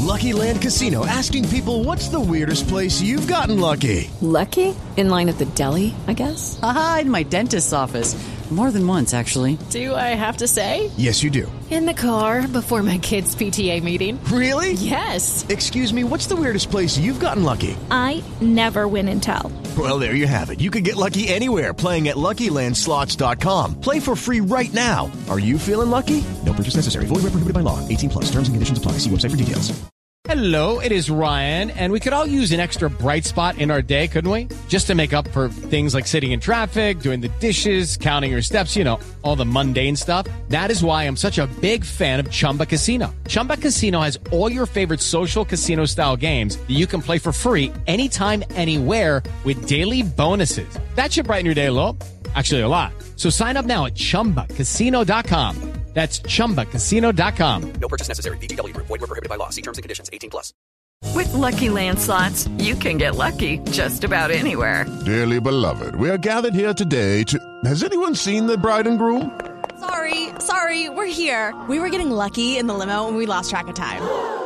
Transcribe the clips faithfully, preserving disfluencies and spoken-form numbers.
Lucky Land Casino, asking people, what's the weirdest place you've gotten lucky? Lucky? In line at the deli, I guess? Aha, in my dentist's office. More than once, actually. Do I have to say? Yes, you do. In the car before my kids' P T A meeting. Really? Yes. Excuse me, what's the weirdest place you've gotten lucky? I never win and tell. Well, there you have it. You can get lucky anywhere, playing at Lucky Land Slots dot com. Play for free right now. Are you feeling lucky? No purchase necessary. Void where prohibited by law. eighteen plus. Terms and conditions apply. See website for details. Hello, it is Ryan, and we could all use an extra bright spot in our day, couldn't we? Just to make up for things like sitting in traffic, doing the dishes, counting your steps, you know, all the mundane stuff. That is why I'm such a big fan of Chumba Casino. Chumba Casino has all your favorite social casino-style games that you can play for free anytime, anywhere with daily bonuses. That should brighten your day a little. Actually, a lot. So sign up now at chumba casino dot com. That's chumba casino dot com. No purchase necessary. V G W Group. Void where prohibited by law. See terms and conditions. eighteen plus. With Lucky Land Slots, you can get lucky just about anywhere. Dearly beloved, we are gathered here today to... Has anyone seen the bride and groom? Sorry, sorry, we're here. We were getting lucky in the limo and we lost track of time.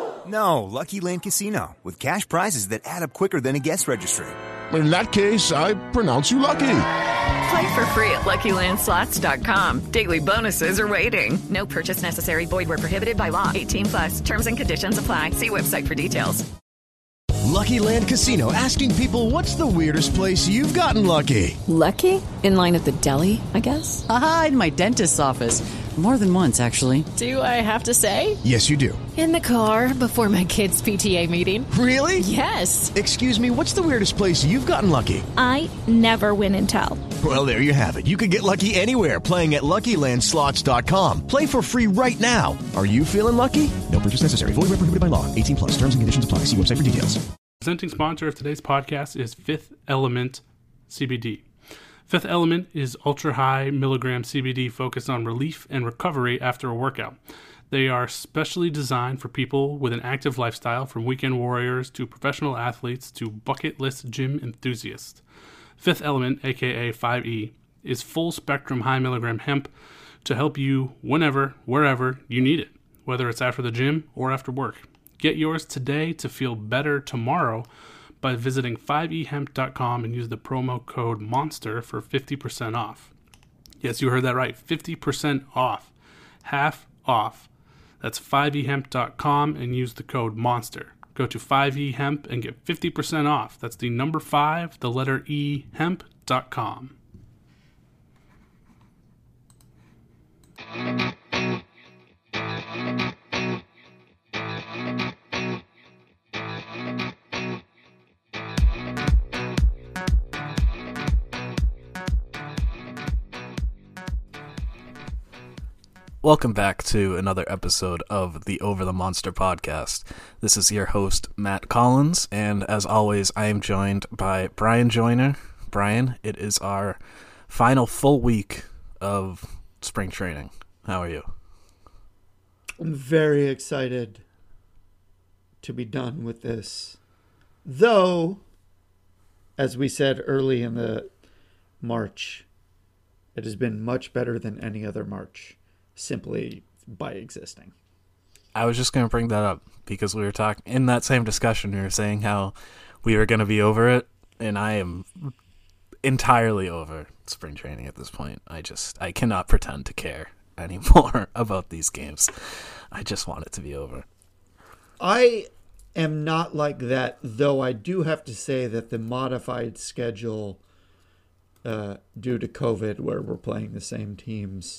No, Lucky Land Casino, with cash prizes that add up quicker than a guest registry. In that case, I pronounce you lucky. Play for free at Lucky Land Slots dot com. Daily bonuses are waiting. No purchase necessary. Void where prohibited by law. eighteen plus. Terms and conditions apply. See website for details. Lucky Land Casino, asking people, what's the weirdest place you've gotten lucky? Lucky? In line at the deli, I guess? Aha, in my dentist's office. More than once, actually. Do I have to say? Yes, you do. In the car before my kids' P T A meeting. Really? Yes. Excuse me, what's the weirdest place you've gotten lucky? I never win and tell. Well, there you have it. You can get lucky anywhere, playing at Lucky Land Slots dot com. Play for free right now. Are you feeling lucky? No purchase necessary. Void where prohibited by law. eighteen plus. Terms and conditions apply. See website for details. Presenting sponsor of today's podcast is Fifth Element C B D. Fifth Element is ultra-high milligram C B D focused on relief and recovery after a workout. They are specially designed for people with an active lifestyle, from weekend warriors to professional athletes to bucket list gym enthusiasts. Fifth Element, aka five E, is full-spectrum high-milligram hemp to help you whenever, wherever you need it, whether it's after the gym or after work. Get yours today to feel better tomorrow by visiting five e hemp dot com and use the promo code MONSTER for fifty percent off. Yes, you heard that right, fifty percent off. Half off. That's five e hemp dot com and use the code MONSTER. Go to five E Hemp and get fifty percent off. That's the number five, the letter E, hemp dot com. Welcome back to another episode of the Over the Monster podcast. This is your host, Matt Collins, and as always, I am joined by Brian Joyner. Brian, it is our final full week of spring training. How are you? I'm very excited to be done with this. Though, as we said early in the March, it has been much better than any other March. Simply by existing. I was just going to bring that up because we were talking in that same discussion. We were saying how we were going to be over it, and I am entirely over spring training at this point. I just I cannot pretend to care anymore about these games. I just want it to be over. I am not like that, though. I do have to say that the modified schedule, uh, due to COVID, where we're playing the same teams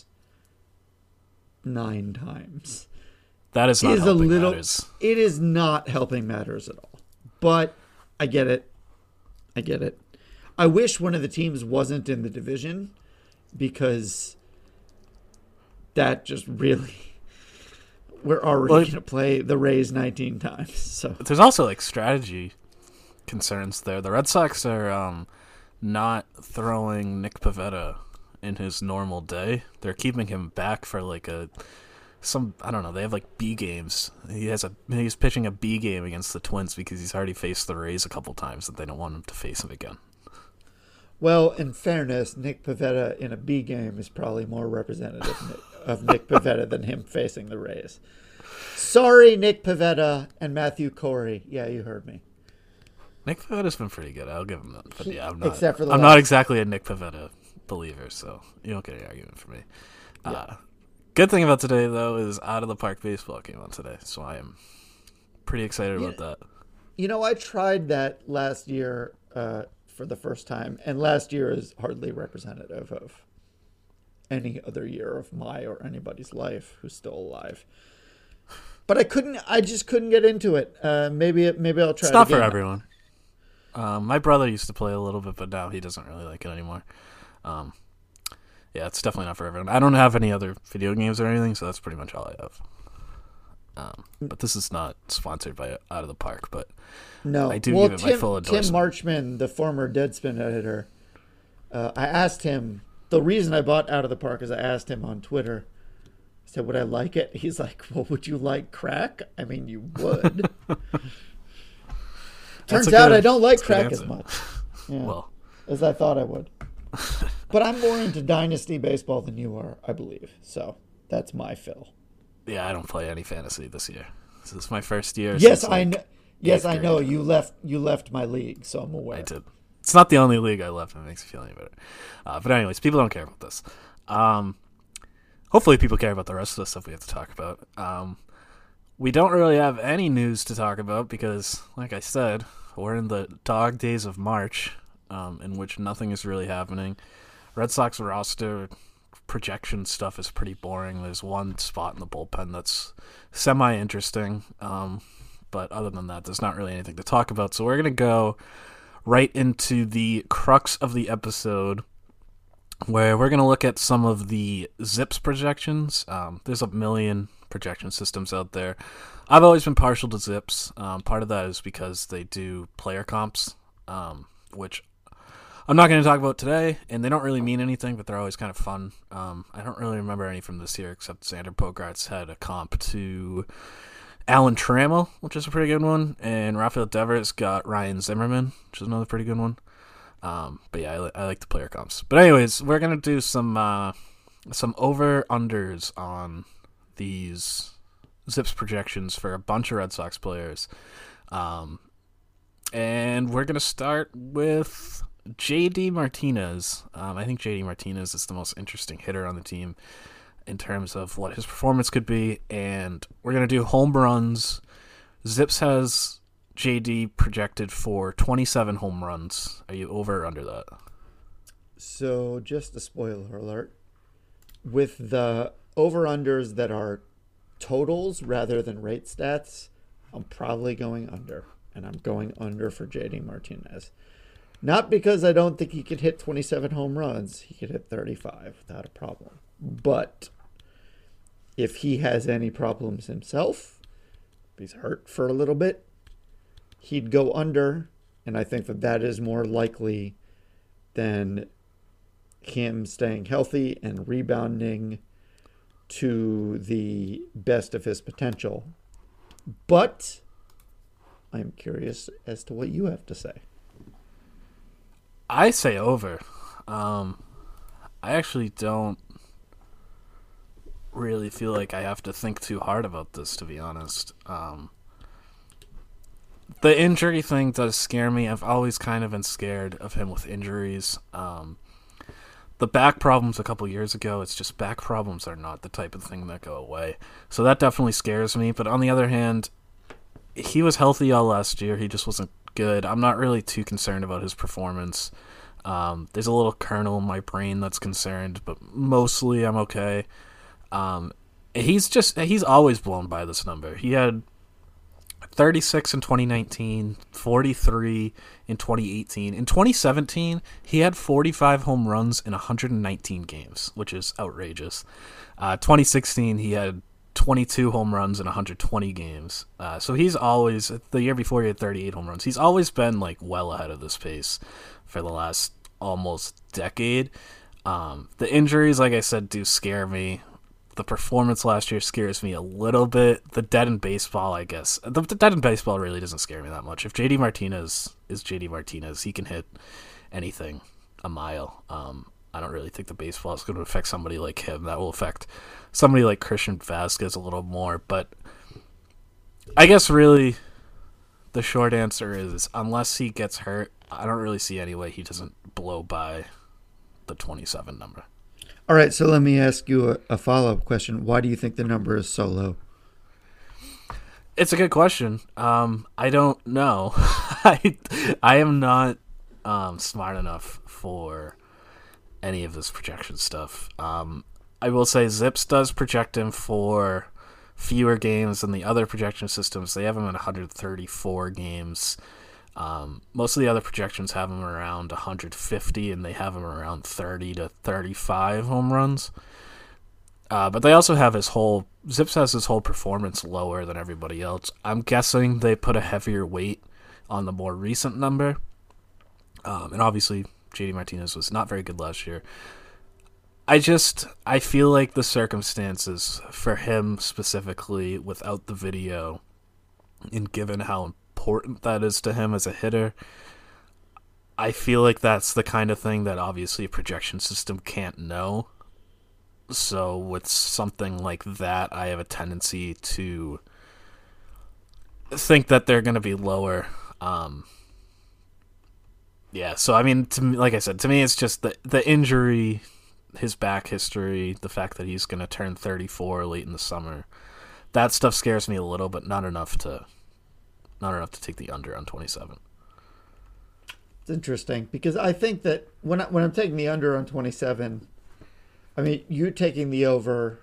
nine times. That is not is helping a little, matters. It is not helping matters at all. But I get it. I get it. I wish one of the teams wasn't in the division, because that just really... We're already well, going to play the Rays nineteen times. So there's also like strategy concerns there. The Red Sox are um, not throwing Nick Pivetta in his normal day. They're keeping him back for like a some I don't know, they have like B games. He has a he's pitching a B game against the Twins because he's already faced the Rays a couple times and they don't want him to face him again. Well, in fairness, Nick Pivetta in a B game is probably more representative of Nick Pivetta than him facing the Rays. Sorry, Nick Pivetta and Matthew Corey. Yeah, you heard me. Nick Pavetta's been pretty good. I'll give him that. But yeah, I'm not. Except for the I'm last. not exactly a Nick Pivetta believer, so you don't get any argument from me. Yeah. Uh, good thing about today, though, is Out of the Park Baseball came on today, so I am pretty excited yeah. about that. You know, I tried that last year uh, for the first time, and last year is hardly representative of any other year of my or anybody's life who's still alive. But I couldn't. I just couldn't get into it. Uh, maybe it. Maybe I'll try. It's not it again. for everyone. Um, my brother used to play a little bit, but now he doesn't really like it anymore. Um, yeah, it's definitely not for everyone. I don't have any other video games or anything, so that's pretty much all I have. Um, but this is not sponsored by Out of the Park, but no, I do well, give it Tim, my full endorsement. Tim Marchman, the former Deadspin editor, uh, I asked him. The reason I bought Out of the Park is I asked him on Twitter. I said, would I like it? He's like, well, would you like crack? I mean, you would. Turns out good, I don't like crack as answer. much yeah, well. as I thought I would. But I'm more into Dynasty baseball than you are, I believe. So that's my fill. Yeah, I don't play any fantasy this year. This is my first year. Yes, since, I like, know. Yes, I grade. know. You left. You left my league, so I'm aware. I did. It's not the only league I left. It makes me feel any better. Uh, but anyways, people don't care about this. Um, hopefully, people care about the rest of the stuff we have to talk about. Um, we don't really have any news to talk about because, like I said, we're in the dog days of March, um, in which nothing is really happening. Red Sox roster projection stuff is pretty boring. There's one spot in the bullpen that's semi-interesting, um, but other than that, there's not really anything to talk about. So we're going to go right into the crux of the episode, where we're going to look at some of the Zips projections. Um, there's a million projection systems out there. I've always been partial to Zips. Um, part of that is because they do player comps, um, which I'm not going to talk about today, and they don't really mean anything, but they're always kind of fun. Um, I don't really remember any from this year, except Xander Bogaerts had a comp to Alan Trammell, which is a pretty good one, and Rafael Devers got Ryan Zimmerman, which is another pretty good one. Um, but yeah, I, li- I like the player comps. But anyways, we're going to do some uh, some over-unders on these Zips projections for a bunch of Red Sox players. Um, and we're going to start with J D Martinez. Um, I think J D Martinez is the most interesting hitter on the team in terms of what his performance could be. And we're going to do home runs. Zips has J D projected for twenty-seven home runs. Are you over or under that? So just a spoiler alert. With the over-unders that are totals rather than rate stats, I'm probably going under. And I'm going under for J D Martinez. Not because I don't think he could hit twenty-seven home runs. He could hit thirty-five without a problem. But if he has any problems himself, if he's hurt for a little bit, he'd go under. And I think that that is more likely than him staying healthy and rebounding to the best of his potential. But I'm curious as to what you have to say. I say over. Um, I actually don't really feel like I have to think too hard about this, to be honest. Um, the injury thing does scare me. I've always kind of been scared of him with injuries. Um, the back problems a couple years ago, it's just back problems are not the type of thing that go away. So that definitely scares me. But on the other hand, he was healthy all last year. He just wasn't good. I'm not really too concerned about his performance. Um, there's a little kernel in my brain that's concerned, but mostly I'm okay. Um, he's just, he's always blown by this number. He had thirty-six in twenty nineteen, forty-three in twenty eighteen. In twenty seventeen, he had forty-five home runs in one hundred nineteen games, which is outrageous. Uh, twenty sixteen, he had twenty-two home runs in one hundred twenty games. Uh, so he's always, the year before he had thirty-eight home runs. He's always been like well ahead of this pace for the last almost decade. Um, the injuries, like I said, do scare me. The performance last year scares me a little bit. The dead in baseball, I guess. The, the dead in baseball really doesn't scare me that much. If J D Martinez is J D Martinez, he can hit anything a mile. Um, I don't really think the baseball is going to affect somebody like him. That will affect somebody like Christian Vasquez a little more. But I guess really the short answer is unless he gets hurt, I don't really see any way he doesn't blow by the twenty-seven number. All right, so let me ask you a, a follow-up question. Why do you think the number is so low? It's a good question. Um, I don't know. I I am not um, smart enough for any of this projection stuff. Um, I will say Zips does project him for fewer games than the other projection systems. They have him at one hundred thirty-four games. Um, most of the other projections have him around one hundred fifty, and they have him around thirty to thirty-five home runs. Uh, but they also have his whole Zips has his whole performance lower than everybody else. I'm guessing they put a heavier weight on the more recent number. Um, and obviously, J D Martinez was not very good last year. I just, I feel like the circumstances for him specifically without the video, and given how important that is to him as a hitter, I feel like that's the kind of thing that obviously a projection system can't know. So with something like that, I have a tendency to think that they're going to be lower. Um, yeah, so I mean, to me, like I said, to me it's just the the injury, his back history, the fact that he's going to turn thirty-four late in the summer. That stuff scares me a little, but not enough to not enough to take the under on twenty-seven. It's interesting because I think that when I, when I'm taking the under on twenty-seven, I mean, you taking the over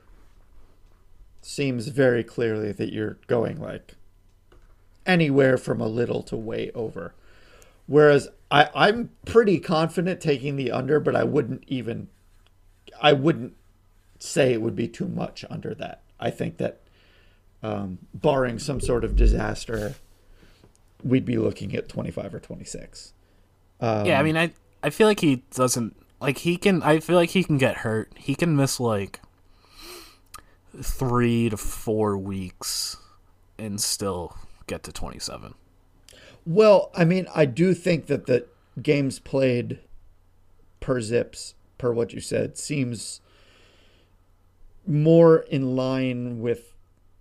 seems very clearly that you're going like anywhere from a little to way over. Whereas I, I'm pretty confident taking the under, but I wouldn't even, I wouldn't say it would be too much under that. I think that um, barring some sort of disaster, we'd be looking at twenty-five or twenty-six. Um, yeah, I mean, I I feel like he doesn't, like he can, I feel like he can get hurt. He can miss like three to four weeks and still get to twenty-seven. Well, I mean, I do think that the games played per Zips, per what you said, seems more in line with,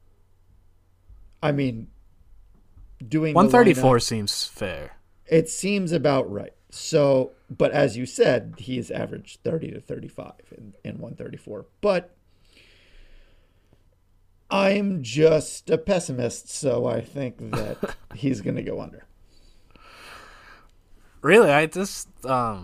I mean, doing one thirty-four seems fair. It seems about right. So, but as you said, he has averaged thirty to thirty-five in, in one thirty-four. But I'm just a pessimist, so I think that he's going to go under. Really, I just um,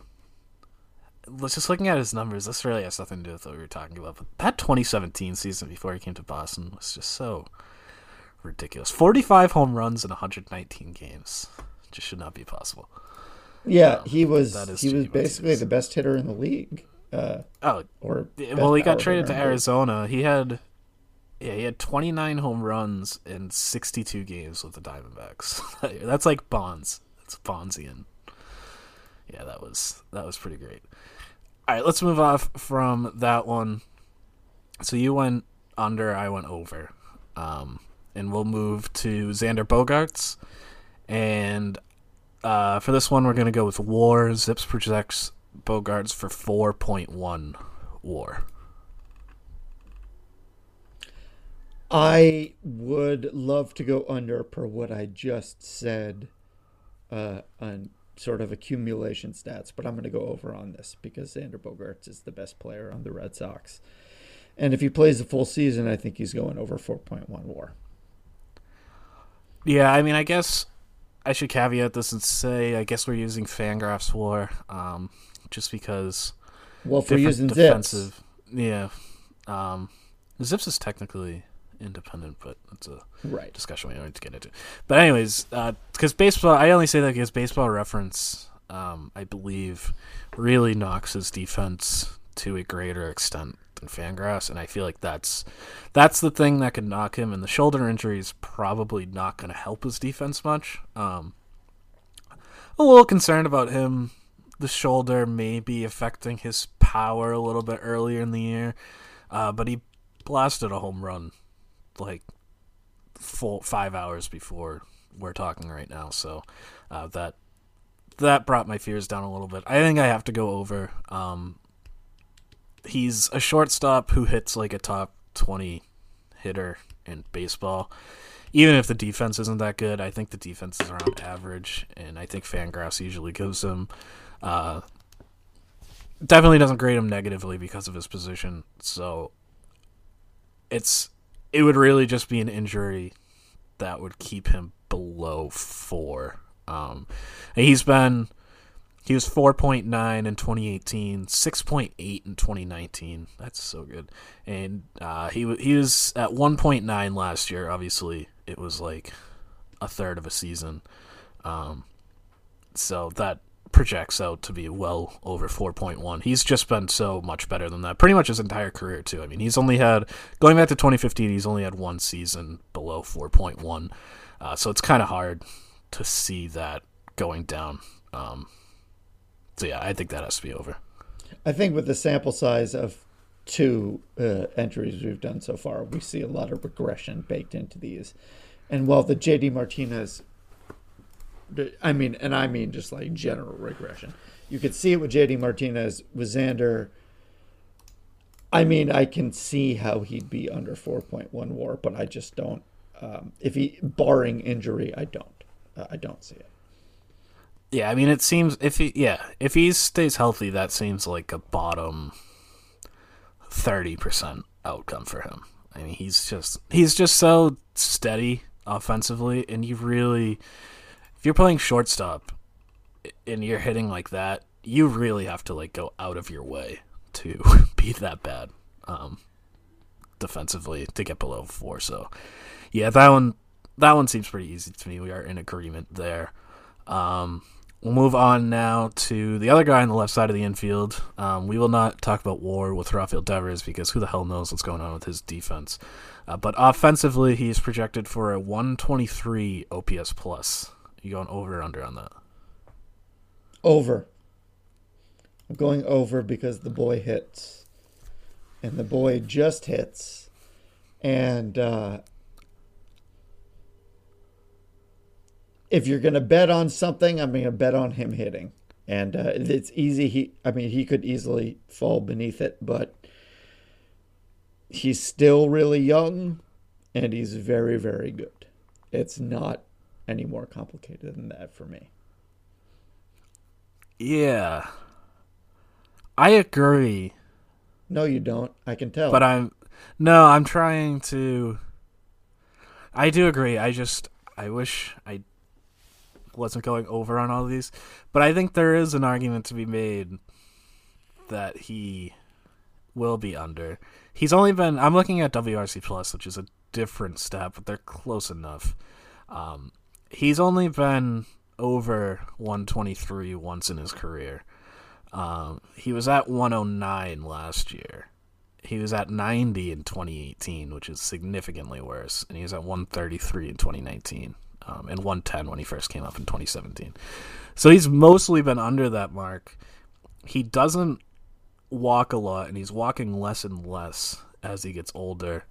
just looking at his numbers. This really has nothing to do with what we were talking about. But that twenty seventeen season before he came to Boston was just so ridiculous. forty-five home runs in one hundred nineteen games. Just should not be possible. Yeah, um, he was he was J D basically Martinez. the best hitter in the league. Uh, oh, or well, he got best traded power to hitter in the league. Arizona. He had yeah, he had twenty-nine home runs in sixty-two games with the Diamondbacks. That's like Bonds. It's Bondsian. Yeah, that was that was pretty great. All right, let's move off from that one. So you went under, I went over. Um, and we'll move to Xander Bogaerts. And uh, for this one, we're going to go with WAR. Zips projects Bogaerts for four point one WAR. I would love to go under per what I just said uh, on sort of accumulation stats, but I'm going to go over on this because Xander Bogaerts is the best player on the Red Sox. And if he plays the full season, I think he's going over four point one WAR. Yeah, I mean, I guess I should caveat this and say I guess we're using Fangraphs WAR um, just because. Well, if we're using defensive, Zips. Yeah. Um, Zips is technically independent, but it's a right. discussion we don't need to get into. But anyways, because uh, baseball, I only say that because Baseball Reference, um, I believe, really knocks his defense to a greater extent than Fangraphs, and I feel like that's that's the thing that could knock him, and the shoulder injury is probably not going to help his defense much. Um, a little concerned about him. The shoulder may be affecting his power a little bit earlier in the year, uh, but he blasted a home run like full five hours before we're talking right now, so uh, that that brought my fears down a little bit. I think I have to go over. Um, he's a shortstop who hits like a top twenty hitter in baseball, even if the defense isn't that good, I think the defense is around average, and I think Fangraphs usually gives him uh, definitely doesn't grade him negatively because of his position. So it's it would really just be an injury that would keep him below four. Um, and he's been he was four point nine in twenty eighteen, six point eight in twenty nineteen. That's so good. And uh, he he was at one point nine last year. Obviously, it was like a third of a season. Um, so that projects out to be well over four point one. He's just been so much better than that pretty much his entire career too. I mean, he's only had, going back to twenty fifteen, he's only had one season below four point one. Uh, so it's kind of hard to see that going down. Um, so yeah, I think that has to be over. I think with the sample size of two uh, entries we've done so far, we see a lot of regression baked into these. And while the J D Martinez, I mean, and I mean just like general regression, you could see it with J D Martinez, with Xander. I mean, I can see how he'd be under four point one W A R, but I just don't. Um, if he, barring injury, I don't. Uh, I don't see it. Yeah, I mean, it seems if he, yeah, if he stays healthy, that seems like a bottom thirty percent outcome for him. I mean, he's just he's just so steady offensively, and you really, if you're playing shortstop and you're hitting like that, you really have to like go out of your way to be that bad um, defensively to get below four. So, yeah, that one that one seems pretty easy to me. We are in agreement there. Um, we'll move on now to the other guy on the left side of the infield. Um, we will not talk about W A R with Rafael Devers because who the hell knows what's going on with his defense. Uh, but offensively, he's projected for a one twenty-three O P S plus. You going over or under on that? Over. I'm going over because the boy hits. And the boy just hits. And uh, if you're going to bet on something, I'm going to bet on him hitting. And uh, it's easy. He, I mean, he could easily fall beneath it, but he's still really young, and he's very, very good. It's not any more complicated than that for me. Yeah. I agree. No, you don't. I can tell. But I'm... No, I'm trying to... I do agree. I just... I wish I wasn't going over on all of these. But I think there is an argument to be made that he will be under. He's only been... I'm looking at W R C Plus, which is a different stat, but they're close enough. Um, he's only been over one twenty-three once in his career. Um, he was at one oh nine last year. He was at ninety in twenty eighteen, which is significantly worse. And he was at one thirty-three in twenty nineteen. Um, and one ten when he first came up in twenty seventeen. So he's mostly been under that mark. He doesn't walk a lot, and he's walking less and less as he gets older.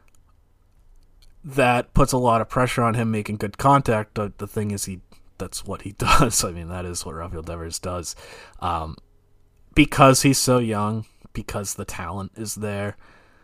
That puts a lot of pressure on him making good contact. The, the thing is, he that's what he does. I mean, that is what Rafael Devers does. Um, because he's so young, because the talent is there,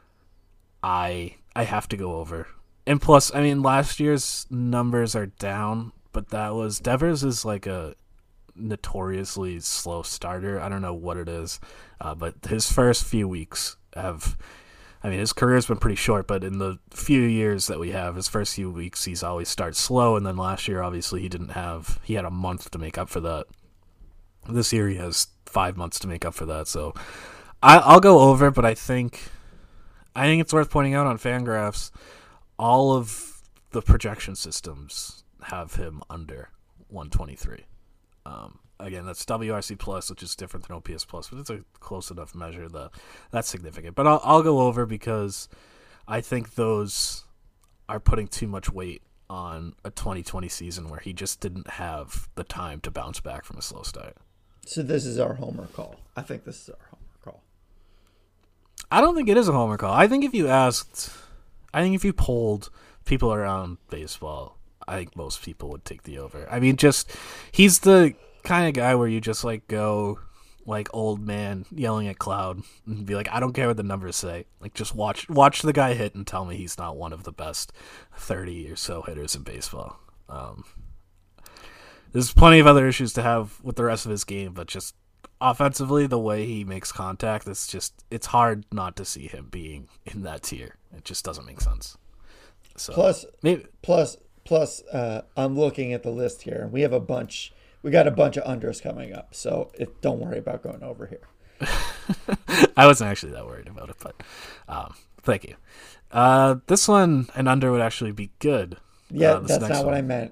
I I have to go over. And plus, I mean, last year's numbers are down, but that was... Devers is like a notoriously slow starter. I don't know what it is, uh, but his first few weeks have... I mean, his career's been pretty short, but in the few years that we have, his first few weeks, he's always starts slow, and then last year, obviously, he didn't have... He had a month to make up for that. This year, he has five months to make up for that, so... I, I'll go over, but I think... I think it's worth pointing out on Fangraphs... All of the projection systems have him under one twenty-three. Um, again, that's W R C Plus, which is different than O P S Plus, but it's a close enough measure that that's significant. But I'll, I'll go over because I think those are putting too much weight on a twenty twenty season where he just didn't have the time to bounce back from a slow start. So this is our homer call. I think this is our homer call. I don't think it is a homer call. I think if you asked... I think if you polled people around baseball, I think most people would take the over. I mean, just he's the kind of guy where you just like go like old man yelling at cloud and be like, I don't care what the numbers say. Like, just watch watch the guy hit and tell me he's not one of the best thirty or so hitters in baseball. Um, there's plenty of other issues to have with the rest of his game, but just offensively, the way he makes contact, it's just it's hard not to see him being in that tier. It just doesn't make sense. So plus, maybe plus, plus, uh, I'm looking at the list here, and we have a bunch. We got a bunch of unders coming up, so it, don't worry about going over here. I wasn't actually that worried about it, but um, thank you. Uh, this one, an under would actually be good. Yeah, uh, that's not one. what I meant.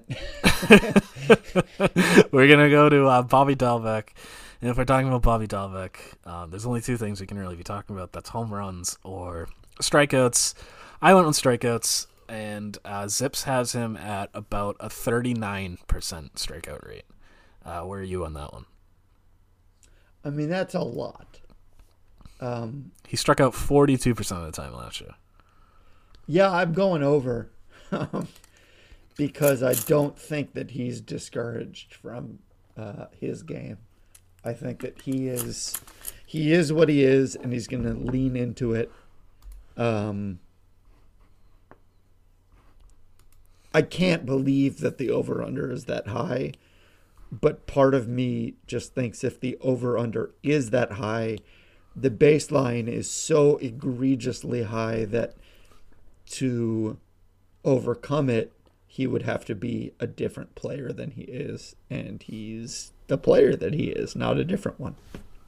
We're going to go to uh, Bobby Dalbec. And if we're talking about Bobby Dalbec, uh, there's only two things we can really be talking about. That's home runs or strikeouts. I went with strikeouts, and uh, Zips has him at about a thirty-nine percent strikeout rate. Uh, where are you on that one? I mean, that's a lot. Um, he struck out forty-two percent of the time last year. Yeah, I'm going over because I don't think that he's discouraged from uh, his game. I think that he is he is what he is, and he's going to lean into it. Um, I can't believe that the over-under is that high. But part of me just thinks if the over-under is that high, the baseline is so egregiously high that to overcome it, he would have to be a different player than he is. And he's the player that he is, not a different one.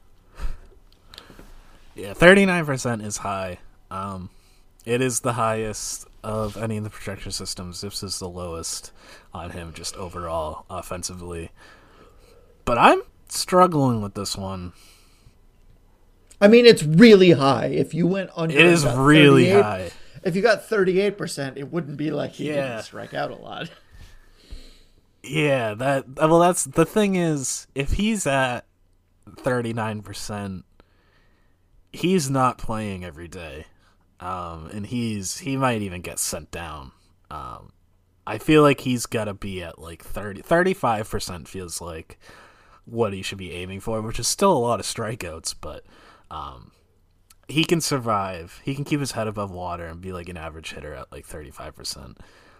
Yeah, thirty-nine percent is high. Um, it is the highest of any of the projection systems. Zips is the lowest on him just overall offensively. But I'm struggling with this one. I mean, it's really high. If you went under, it is really high. If you got thirty-eight percent, it wouldn't be like he yeah. didn't strike out a lot. Yeah, that well, that's the thing is, if he's at thirty-nine percent, he's not playing every day. Um, and he's he might even get sent down. Um, I feel like he's got to be at like thirty, thirty-five percent feels like what he should be aiming for, which is still a lot of strikeouts, but um, he can survive. He can keep his head above water and be like an average hitter at like thirty-five percent.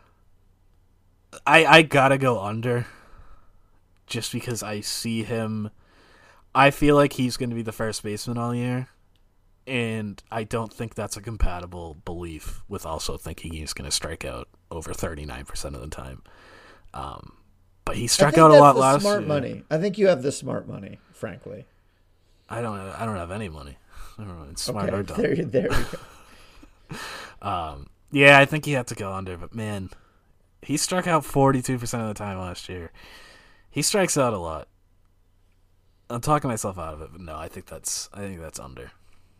I, I gotta go under just because I see him. I feel like he's going to be the first baseman all year. And I don't think that's a compatible belief with also thinking he's going to strike out over thirty-nine percent of the time. Um, but he struck out a lot last year. Smart money. I think you have the smart money, frankly. I don't. I don't have any money. I don't know. It's smart okay, or dumb. There, there you go. um, yeah, I think you have to go under. But man, he struck out forty-two percent of the time last year. He strikes out a lot. I'm talking myself out of it, but no, I think that's. I think that's under.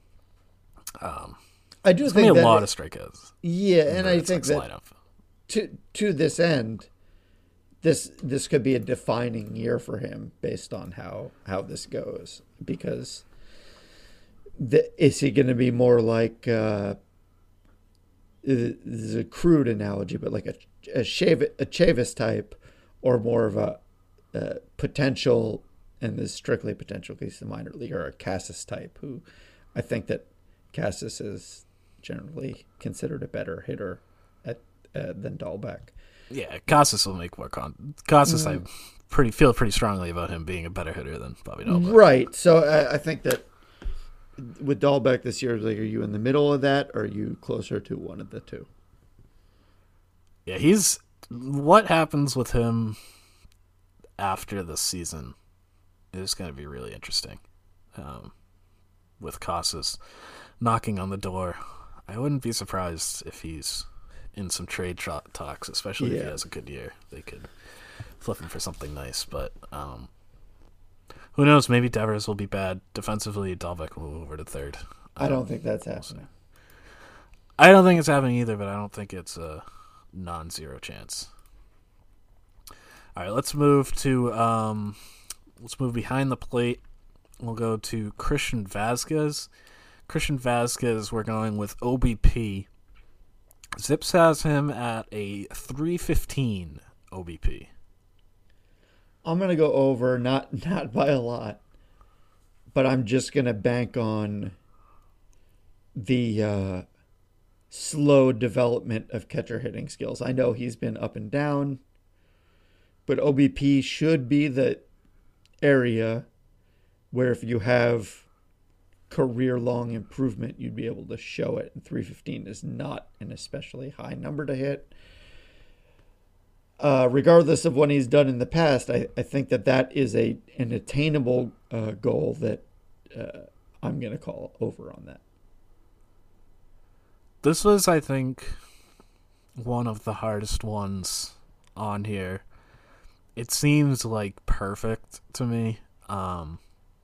Um, I do it's think gonna be a that lot it, of strikeouts. Yeah, and I think that lineup. to to this end, this this could be a defining year for him based on how how this goes. Because the, is he going to be more like uh, this is a crude analogy, but like a a, Chav, a Chavis type, or more of a, a potential, and this is strictly potential because he's the minor league, or a Cassis type, who I think that. Cassis is generally considered a better hitter at uh, than Dalbec. Yeah, Cassis will make more con. Cassis, mm. I pretty feel pretty strongly about him being a better hitter than Bobby Dalbec. Right. So I, I think that with Dalbec this year, like, are you in the middle of that, or are you closer to one of the two? Yeah, he's. What happens with him after this season is going to be really interesting. Um, with Cassis knocking on the door, I wouldn't be surprised if he's in some trade tra- talks, especially yeah. if he has a good year. They could flip him for something nice, but um, who knows? Maybe Devers will be bad defensively. Dalbec will move over to third. I, I don't think that's happening. I don't think it's happening either, but I don't think it's a non-zero chance. All right, let's move to um, let's move behind the plate. We'll go to Christian Vazquez. Christian Vazquez, we're going with O B P. Zips has him at a three fifteen O B P. I'm going to go over, not not by a lot, but I'm just going to bank on the uh, slow development of catcher hitting skills. I know he's been up and down, but O B P should be the area where if you have career-long improvement, you'd be able to show it. And three fifteen is not an especially high number to hit. Uh, regardless of what he's done in the past, I, I think that that is a an attainable uh, goal that uh, I'm going to call over on that. This was, I think, one of the hardest ones on here. It seems like perfect to me. Um,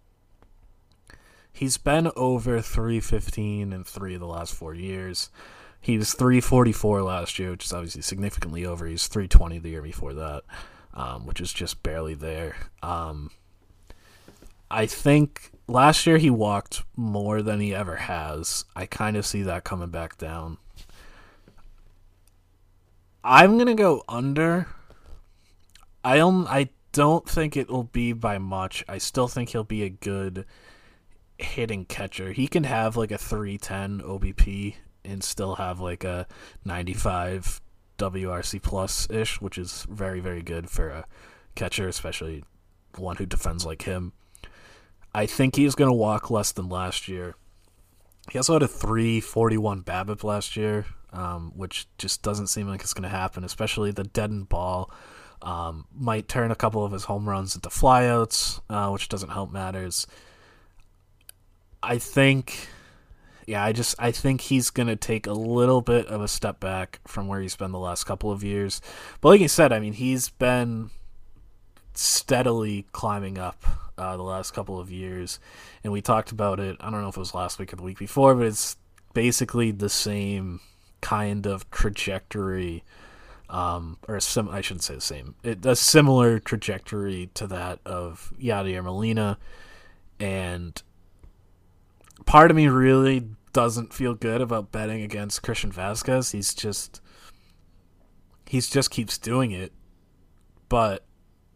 he's been over three fifteen in three of the last four years. He was three forty-four last year, which is obviously significantly over. He was three twenty the year before that, um, which is just barely there. Um, I think last year he walked more than he ever has. I kind of see that coming back down. I'm going to go under. I don't, I don't think it will be by much. I still think he'll be a good hitting catcher. He can have like a three ten O B P and still have like a ninety-five W R C plus-ish, which is very, very good for a catcher, especially one who defends like him. I think he's going to walk less than last year. He also had a three forty-one BABIP last year, um, which just doesn't seem like it's going to happen, especially the deadened ball. Um, might turn a couple of his home runs into flyouts, uh, which doesn't help matters. I think... Yeah, I just I think he's going to take a little bit of a step back from where he's been the last couple of years. But like you said, I mean, he's been steadily climbing up uh, the last couple of years. And we talked about it, I don't know if it was last week or the week before, but it's basically the same kind of trajectory. Um, or sim- I shouldn't say the same. It, a similar trajectory to that of Yadier Molina. And part of me really doesn't feel good about betting against Christian Vasquez. He's just, he's just keeps doing it. But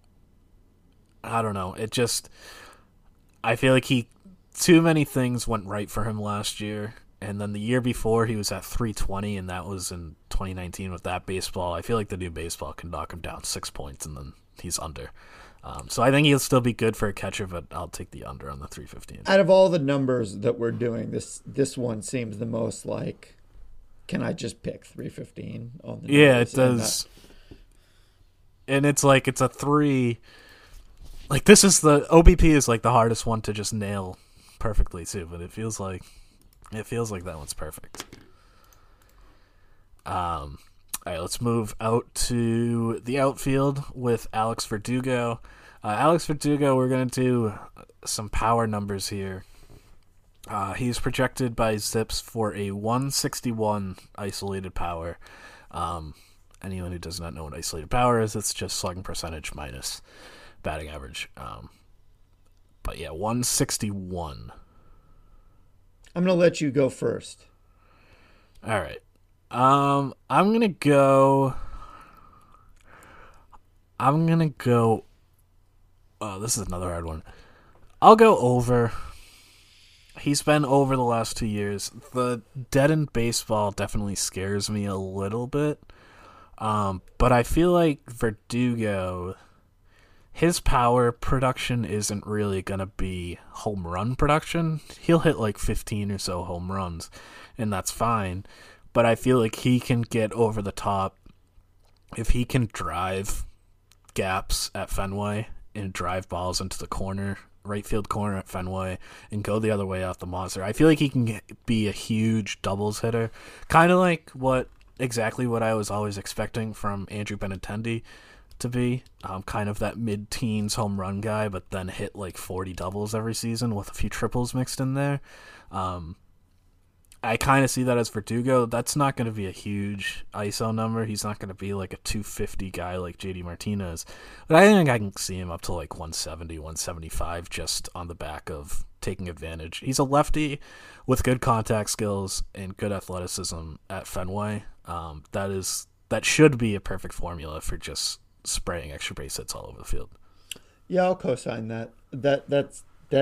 I don't know. It just, I feel like he, too many things went right for him last year. And then the year before he was at three twenty, and that was in twenty nineteen with that baseball. I feel like the new baseball can knock him down six points and then he's under. Um, so I think he'll still be good for a catcher, but I'll take the under on the three fifteen. Out of all the numbers that we're doing, this this one seems the most like, can I just pick three fifteen on the Yeah, it numbers? does. And it's like, it's a three. Like, this is the, O B P is like the hardest one to just nail perfectly too, but it feels like, it feels like that one's perfect. Um, all right, let's move out to the outfield with Alex Verdugo. Uh, Alex Verdugo, we're going to do some power numbers here. Uh, he's projected by Zips for a one sixty-one isolated power. Um, anyone who does not know what isolated power is, it's just slugging percentage minus batting average. Um, but yeah, one sixty-one. I'm going to let you go first. All right. Um, I'm going to go... I'm going to go... Oh, this is another hard one. I'll go over. He's been over the last two years. The deadened baseball definitely scares me a little bit. Um, but I feel like Verdugo, his power production isn't really going to be home run production. He'll hit like fifteen or so home runs, and that's fine. But I feel like he can get over the top if he can drive gaps at Fenway and drive balls into the corner, right field corner at Fenway, and go the other way off the monster. I feel like he can get, be a huge doubles hitter, kind of like what exactly what I was always expecting from Andrew Benintendi to be, um, kind of that mid-teens home run guy, but then hit like forty doubles every season with a few triples mixed in there. Um, I kind of see that as Verdugo. That's not going to be a huge I S O number. He's not going to be like a two fifty guy like J D Martinez. But I think I can see him up to like one seventy, one seventy-five just on the back of taking advantage. He's a lefty with good contact skills and good athleticism at Fenway. Um, that is that should be a perfect formula for just spraying extra base hits all over the field. Yeah, I'll co-sign that. That that's that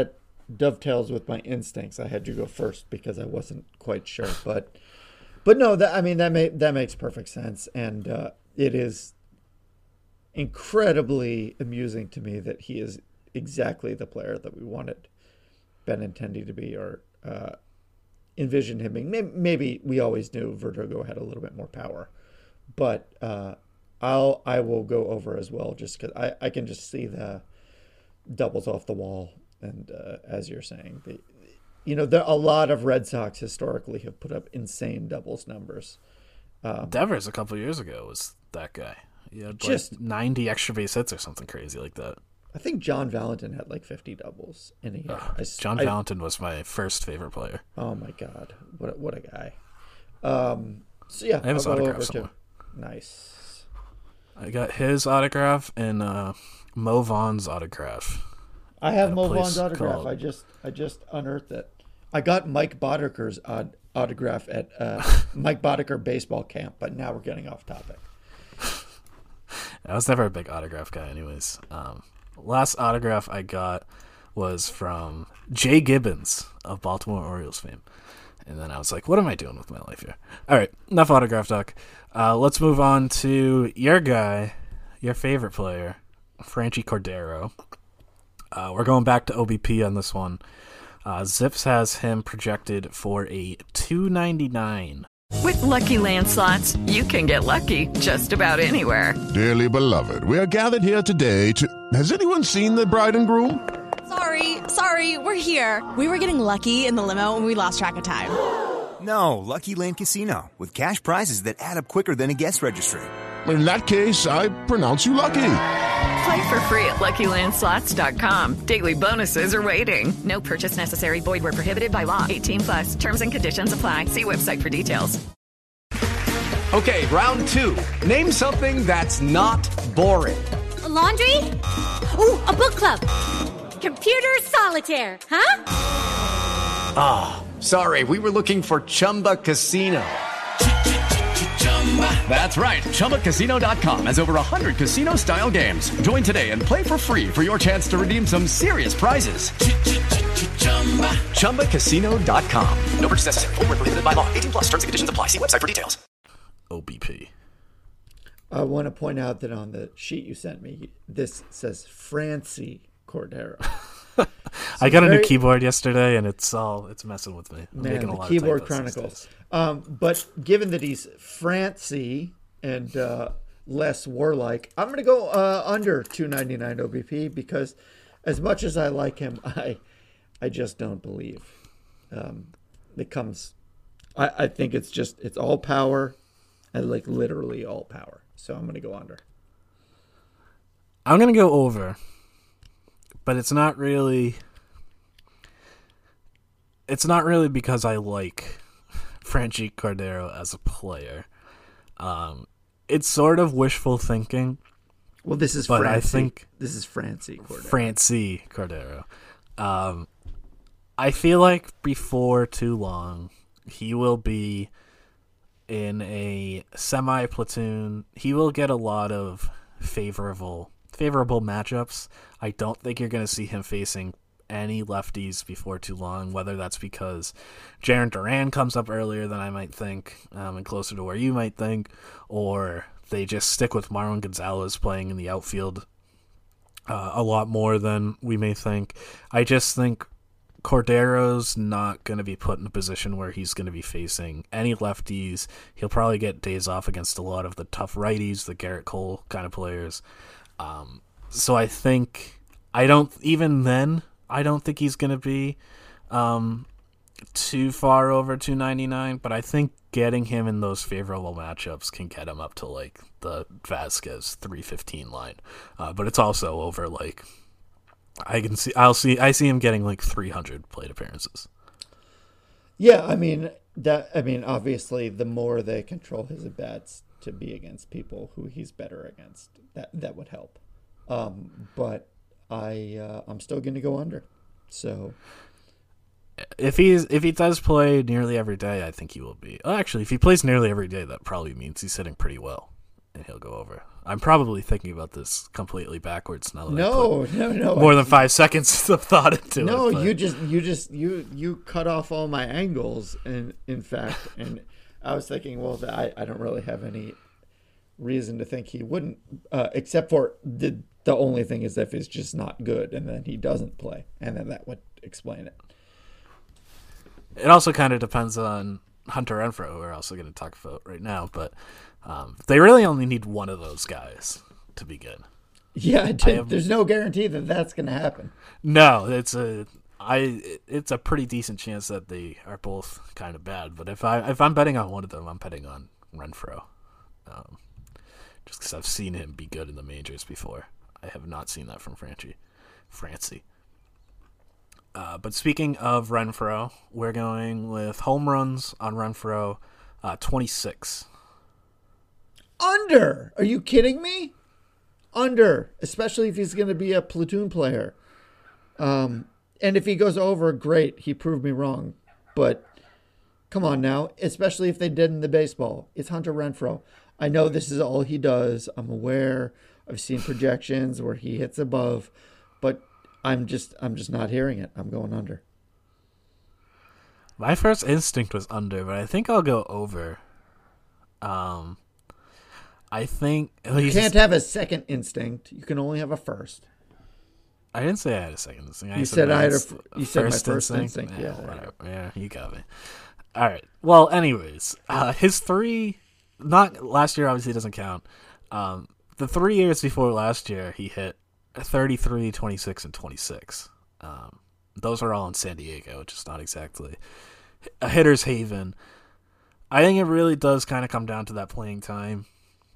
dovetails with my instincts. I had you go first because I wasn't quite sure, but but no, that I mean that may, that makes perfect sense, and uh, it is incredibly amusing to me that he is exactly the player that we wanted Benintendi to be, or uh, envisioned him being. Maybe, maybe we always knew Verdugo had a little bit more power, but uh, I'll I will go over as well, just because I, I can just see the doubles off the wall, and uh, as you're saying, the you know there a lot of Red Sox historically have put up insane doubles numbers. Um, Devers a couple of years ago was that guy. He had like just ninety extra base hits or something crazy like that. I think John Valentin had like fifty doubles in a year. Uh, John I, Valentin was my first favorite player. Oh my god, what a, what a guy! Um, so yeah, I have his autograph somewhere. To, nice. I got his autograph and uh, Mo Vaughn's autograph. I have Mo Vaughn's autograph. Called... I just I just unearthed it. I got Mike Boddiker's odd autograph at uh, Mike Boddicker baseball camp, but now we're getting off topic. I was never a big autograph guy, anyways. Um, last autograph I got was from Jay Gibbons of Baltimore Orioles fame. And then I was like, what am I doing with my life here? All right, enough autograph talk. Uh, let's move on to your guy, your favorite player, Franchy Cordero. Uh, we're going back to O B P on this one. Uh, Zips has him projected for a two ninety-nine. With Lucky Land Slots, you can get lucky just about anywhere. Dearly beloved, we are gathered here today to... Has anyone seen the bride and groom? Sorry, sorry, we're here. We were getting lucky in the limo and we lost track of time. No, Lucky Land Casino, with cash prizes that add up quicker than a guest registry. In that case, I pronounce you lucky. Play for free at Lucky Land Slots dot com. Daily bonuses are waiting. No purchase necessary. Void where prohibited by law. eighteen plus. Terms and conditions apply. See website for details. Okay, round two. Name something that's not boring. A laundry? Ooh, a book club. Computer solitaire, huh? Ah, oh, sorry. We were looking for Chumba Casino. That's right. Chumba Casino dot com has over one hundred casino-style games. Join today and play for free for your chance to redeem some serious prizes. Chumba Casino dot com. No purchase necessary. Void where prohibited by law. eighteen plus. Terms and conditions apply. See website for details. O B P. I want to point out that on the sheet you sent me, this says Franchy Cordero. So I got a very, new keyboard yesterday, and it's all it's messing with me. I'm man, making a the lot keyboard of chronicles. Um, but given that he's Franchy and uh, less warlike, I'm going to go uh, under two ninety-nine O B P because, as much as I like him, I I just don't believe um, it comes. I, I think it's just it's all power, and like literally all power. So I'm going to go under. I'm going to go over. But it's not really it's not really because I like Franchy Cordero as a player. Um, it's sort of wishful thinking. Well, this is but Franchy. I think this is Franchy Cordero. Franchy Cordero. Um, I feel like before too long he will be in a semi-platoon. He will get a lot of favorable favorable matchups. I don't think you're going to see him facing any lefties before too long, whether that's because Jarren Duran comes up earlier than I might think, um, and closer to where you might think, or they just stick with Marwin Gonzalez playing in the outfield uh, a lot more than we may think. I just think Cordero's not going to be put in a position where he's going to be facing any lefties. He'll probably get days off against a lot of the tough righties, the Garrett Cole kind of players. Um, so I think, I don't, even then, I don't think he's going to be um, too far over two ninety-nine, but I think getting him in those favorable matchups can get him up to like the Vasquez three fifteen line. Uh, but it's also over like, I can see, I'll see, I see him getting like three hundred plate appearances. Yeah, I mean, that, I mean, obviously the more they control his at-bats to be against people who he's better against, that that would help. Um, but I uh, I'm still going to go under. So if he's if he does play nearly every day, I think he will be. Oh, actually, if he plays nearly every day, that probably means he's hitting pretty well, and he'll go over. I'm probably thinking about this completely backwards now that No, I put no, no. more than five seconds of thought into no, it. No, you just, you just, you, you cut off all my angles, and in fact, and I was thinking, well, I, I don't really have any reason to think he wouldn't, uh, except for the the only thing is if he's just not good, and then he doesn't play, and then that would explain it. It also kind of depends on Hunter Renfroe, who we're also going to talk about right now, but um, they really only need one of those guys to be good. Yeah, have, there's no guarantee that that's going to happen. No, it's a I it's a pretty decent chance that they are both kind of bad. But if I if I'm betting on one of them, I'm betting on Renfroe, um, just because I've seen him be good in the majors before. I have not seen that from Franchi, Francie. Uh, but speaking of Renfroe, we're going with home runs on Renfroe, uh, twenty-six. Under? Are you kidding me? Under, especially if he's going to be a platoon player. Um, and if he goes over, great. He proved me wrong. But come on now, especially if they did in the baseball. It's Hunter Renfroe. I know this is all he does. I'm aware. I've seen projections where he hits above, but I'm just I'm just not hearing it. I'm going under. My first instinct was under, but I think I'll go over. Um, I think you can't have a second instinct. You can only have a first. I didn't say I had a second instinct. I you said, said I had a. a you said my first instinct. instinct. Yeah, yeah, whatever. Yeah, you got me. All right. Well, anyways, uh, his three. Not last year, obviously doesn't count. Um, the three years before last year, he hit thirty-three, twenty-six, and twenty-six. Um, those are all in San Diego, which is not exactly a hitter's haven. I think it really does kind of come down to that playing time.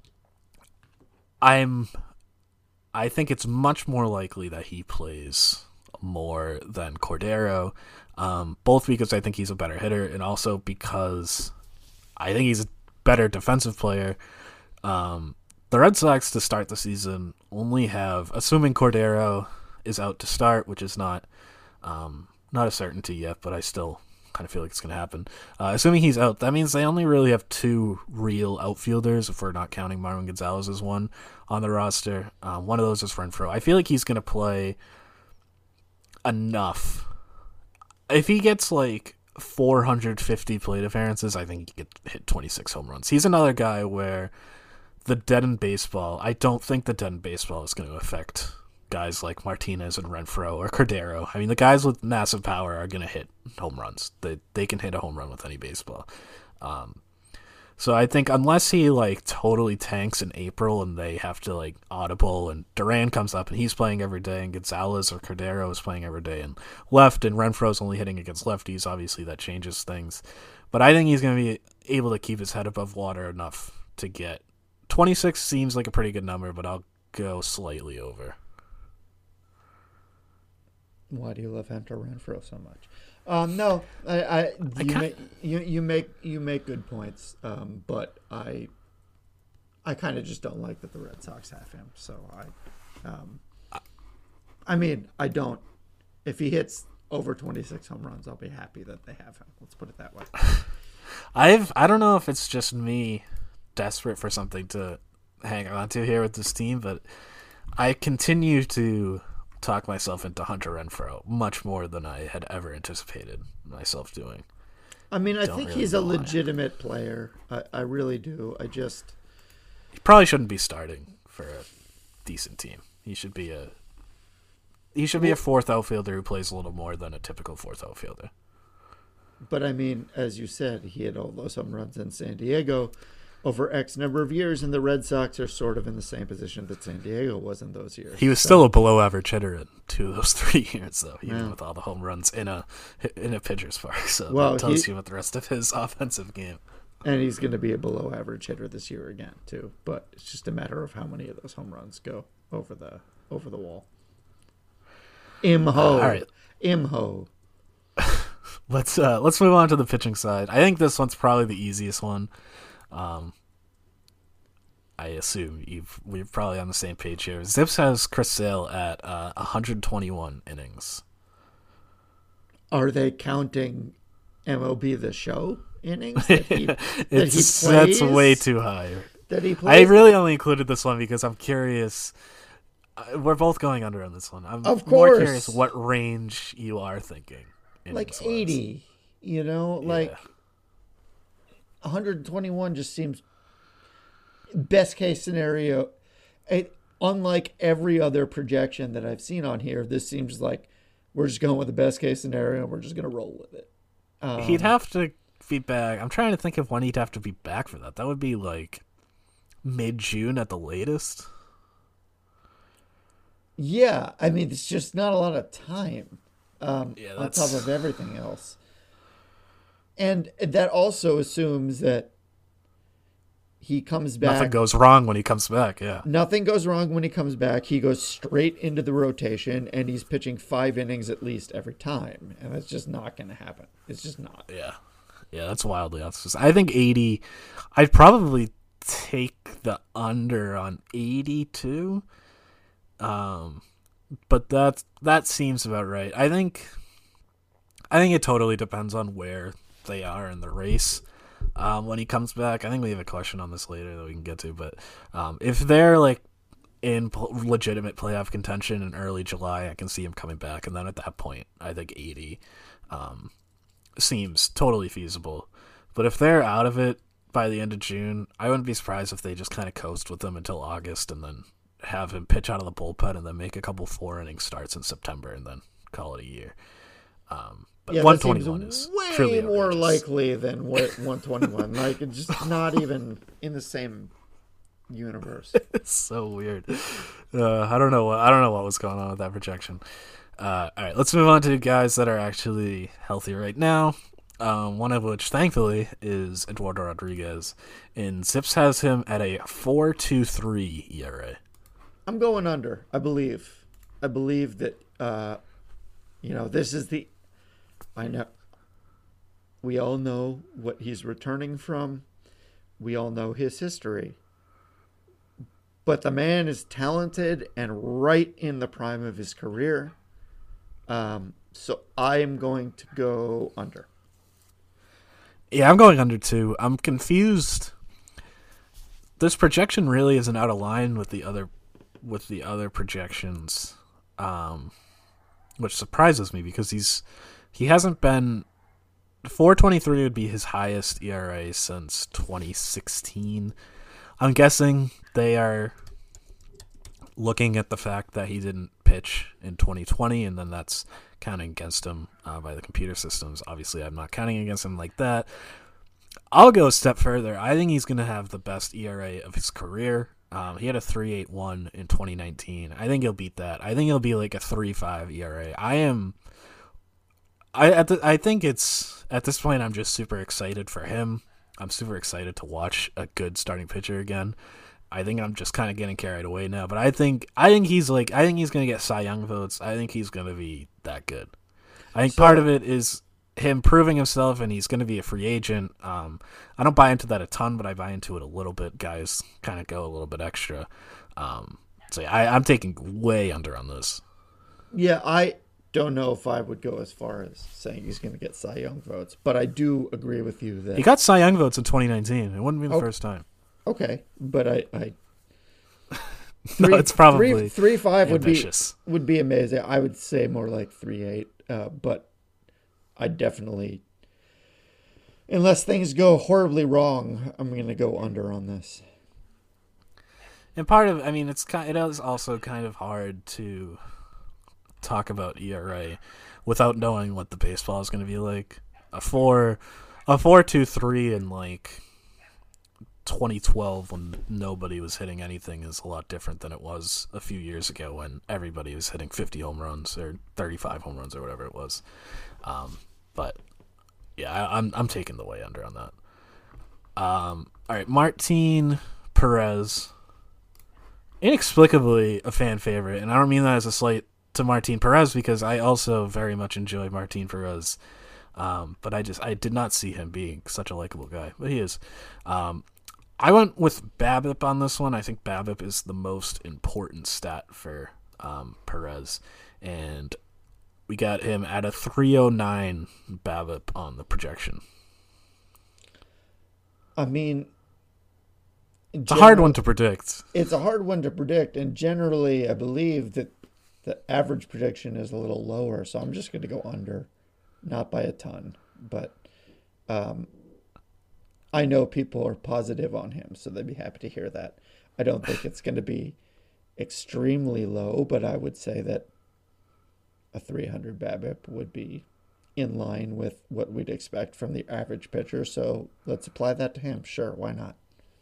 I'm, I think it's much more likely that he plays more than Cordero, um, both because I think he's a better hitter and also because I think he's a better defensive player. Um, the Red Sox to start the season only have, assuming Cordero is out to start, which is not um, not a certainty yet, but I still kind of feel like it's going to happen. Uh, assuming he's out, that means they only really have two real outfielders, if we're not counting Marwin Gonzalez as one on the roster. Uh, one of those is Renfroe. I feel like he's going to play enough. If he gets like four hundred fifty plate appearances, I think he could hit twenty-six home runs. He's another guy where the dead in baseball, I don't think the dead in baseball is going to affect guys like Martinez and Renfroe or Cordero. I mean, the guys with massive power are going to hit home runs. They they can hit a home run with any baseball. Um, so I think unless he like totally tanks in April and they have to like audible and Duran comes up and he's playing every day and Gonzalez or Cordero is playing every day and left and Renfroe's only hitting against lefties, obviously that changes things. But I think he's going to be able to keep his head above water enough to get twenty-six seems like a pretty good number, but I'll go slightly over. Why do you love Hunter Renfroe so much? Um, no, I, I, I you, make, you you make you make good points, um, but I I kind of just don't like that the Red Sox have him. So I, um, I mean, I don't. If he hits over twenty-six home runs, I'll be happy that they have him. Let's put it that way. I've I don't know if it's just me desperate for something to hang on to here with this team, but I continue to talk myself into Hunter Renfroe much more than I had ever anticipated myself doing. I mean, I Don't think really he's a know why. legitimate player. I, I really do. I just He probably shouldn't be starting for a decent team. He should be a he should be a fourth outfielder who plays a little more than a typical fourth outfielder. But I mean, as you said, he had all those home runs in San Diego over X number of years, and the Red Sox are sort of in the same position that San Diego was in those years. He was so. still a below average hitter in two of those three years, though, even Yeah. with all the home runs in a in a pitcher's park. So Well, that tells he- you about the rest of his offensive game. And he's going to be a below average hitter this year again, too. But it's just a matter of how many of those home runs go over the over the wall. Imho. Uh, all right. Imho. Let's uh, let's move on to the pitching side. I think this one's probably the easiest one. Um, I assume you've we're probably on the same page here. Zips has Chris Sale at uh, one hundred twenty-one innings. Are they counting M L B The Show innings? That he, that he it's that's plays? way too high. that he played. I really only included this one because I'm curious. Uh, we're both going under on this one. I'm of more course. curious what range you are thinking. Like eighty, you know, like yeah. one hundred twenty-one just seems best case scenario. It, unlike every other projection that I've seen on here, this seems like we're just going with the best case scenario and we're just going to roll with it. Um, he'd have to be back. I'm trying to think of when he'd have to be back for that. That would be like mid-June at the latest. Yeah, I mean, it's just not a lot of time um, yeah, on that's... top of everything else. And that also assumes that he comes back. Nothing goes wrong when he comes back, yeah. Nothing goes wrong when he comes back. He goes straight into the rotation, and he's pitching five innings at least every time. And that's just not going to happen. It's just not. Yeah. Yeah, that's wildly outside. I think eighty, I'd probably take the under on eighty-two. Um, but that, that seems about right. I think, I think it totally depends on where they are in the race. Um, when he comes back, I think we have a question on this later that we can get to, but um, if they're like in pl- legitimate playoff contention in early July, I can see him coming back, and then at that point, I think eighty um, seems totally feasible. But if they're out of it by the end of June, I wouldn't be surprised if they just kind of coast with him until August, and then have him pitch out of the bullpen, and then make a couple four inning starts in September, and then call it a year. Um, But yeah, one twenty-one is way truly more outrageous. likely than what one twenty-one. Like, it's just not even in the same universe. It's so weird. Uh, I don't know. What, I don't know what was going on with that projection. Uh, all right, let's move on to guys that are actually healthy right now. Um, one of which, thankfully, is Eduardo Rodriguez, and Zips has him at a four point two three E R A. I'm going under. I believe. I believe that. Uh, you know, this is the. I know. We all know what he's returning from. We all know his history. But the man is talented and right in the prime of his career. Um, so I am going to go under. Yeah, I'm going under too. I'm confused. This projection really isn't out of line with the other with the other projections, um, which surprises me because he's he hasn't been four twenty-three would be his highest E R A since twenty sixteen. I'm guessing they are looking at the fact that he didn't pitch in twenty twenty, and then that's counting against him uh, by the computer systems. Obviously, I'm not counting against him like that. I'll go a step further. I think he's going to have the best E R A of his career. Um, he had a three point eight one in twenty nineteen. I think he'll beat that. I think he'll be like a three point five E R A. I am... I at the, I think it's... At this point, I'm just super excited for him. I'm super excited to watch a good starting pitcher again. I think I'm just kind of getting carried away now, but I think I think he's like I think he's going to get Cy Young votes. I think he's going to be that good. I think So- part of it is him proving himself, and he's going to be a free agent. Um, I don't buy into that a ton, but I buy into it a little bit. Guys kind of go a little bit extra. Um, so yeah, I, I'm taking way under on this. Yeah, I don't know if I would go as far as saying he's going to get Cy Young votes, but I do agree with you that He got Cy Young votes in twenty nineteen. It wouldn't be the Oh. first time. Okay, but I, I No, it's probably three, three five ambitious. would be would be amazing. I would say more like three eight, uh, but I definitely, unless things go horribly wrong, I'm going to go under on this. And part of, I mean, it's kind. It is also kind of hard to talk about E R A without knowing what the baseball is going to be like. A four, a four two three in like twenty twelve when nobody was hitting anything is a lot different than it was a few years ago when everybody was hitting fifty home runs or thirty-five home runs or whatever it was. Um, but yeah, I, I'm I'm taking the way under on that. Um, all right, Martin Perez. Inexplicably a fan favorite, and I don't mean that as a slight to Martin Perez because I also very much enjoy Martin Perez, um, but I just I did not see him being such a likable guy, but he is. Um, I went with BABIP on this one. I think BABIP is the most important stat for um, Perez, and we got him at a three oh nine BABIP on the projection. I mean, It's a hard one to predict. It's a hard one to predict, and generally, I believe that the average prediction is a little lower. So I'm just going to go under, not by a ton, but um, I know people are positive on him, so they'd be happy to hear that. I don't think it's going to be extremely low, but I would say that a three hundred BABIP would be in line with what we'd expect from the average pitcher. So let's apply that to him. Sure, why not?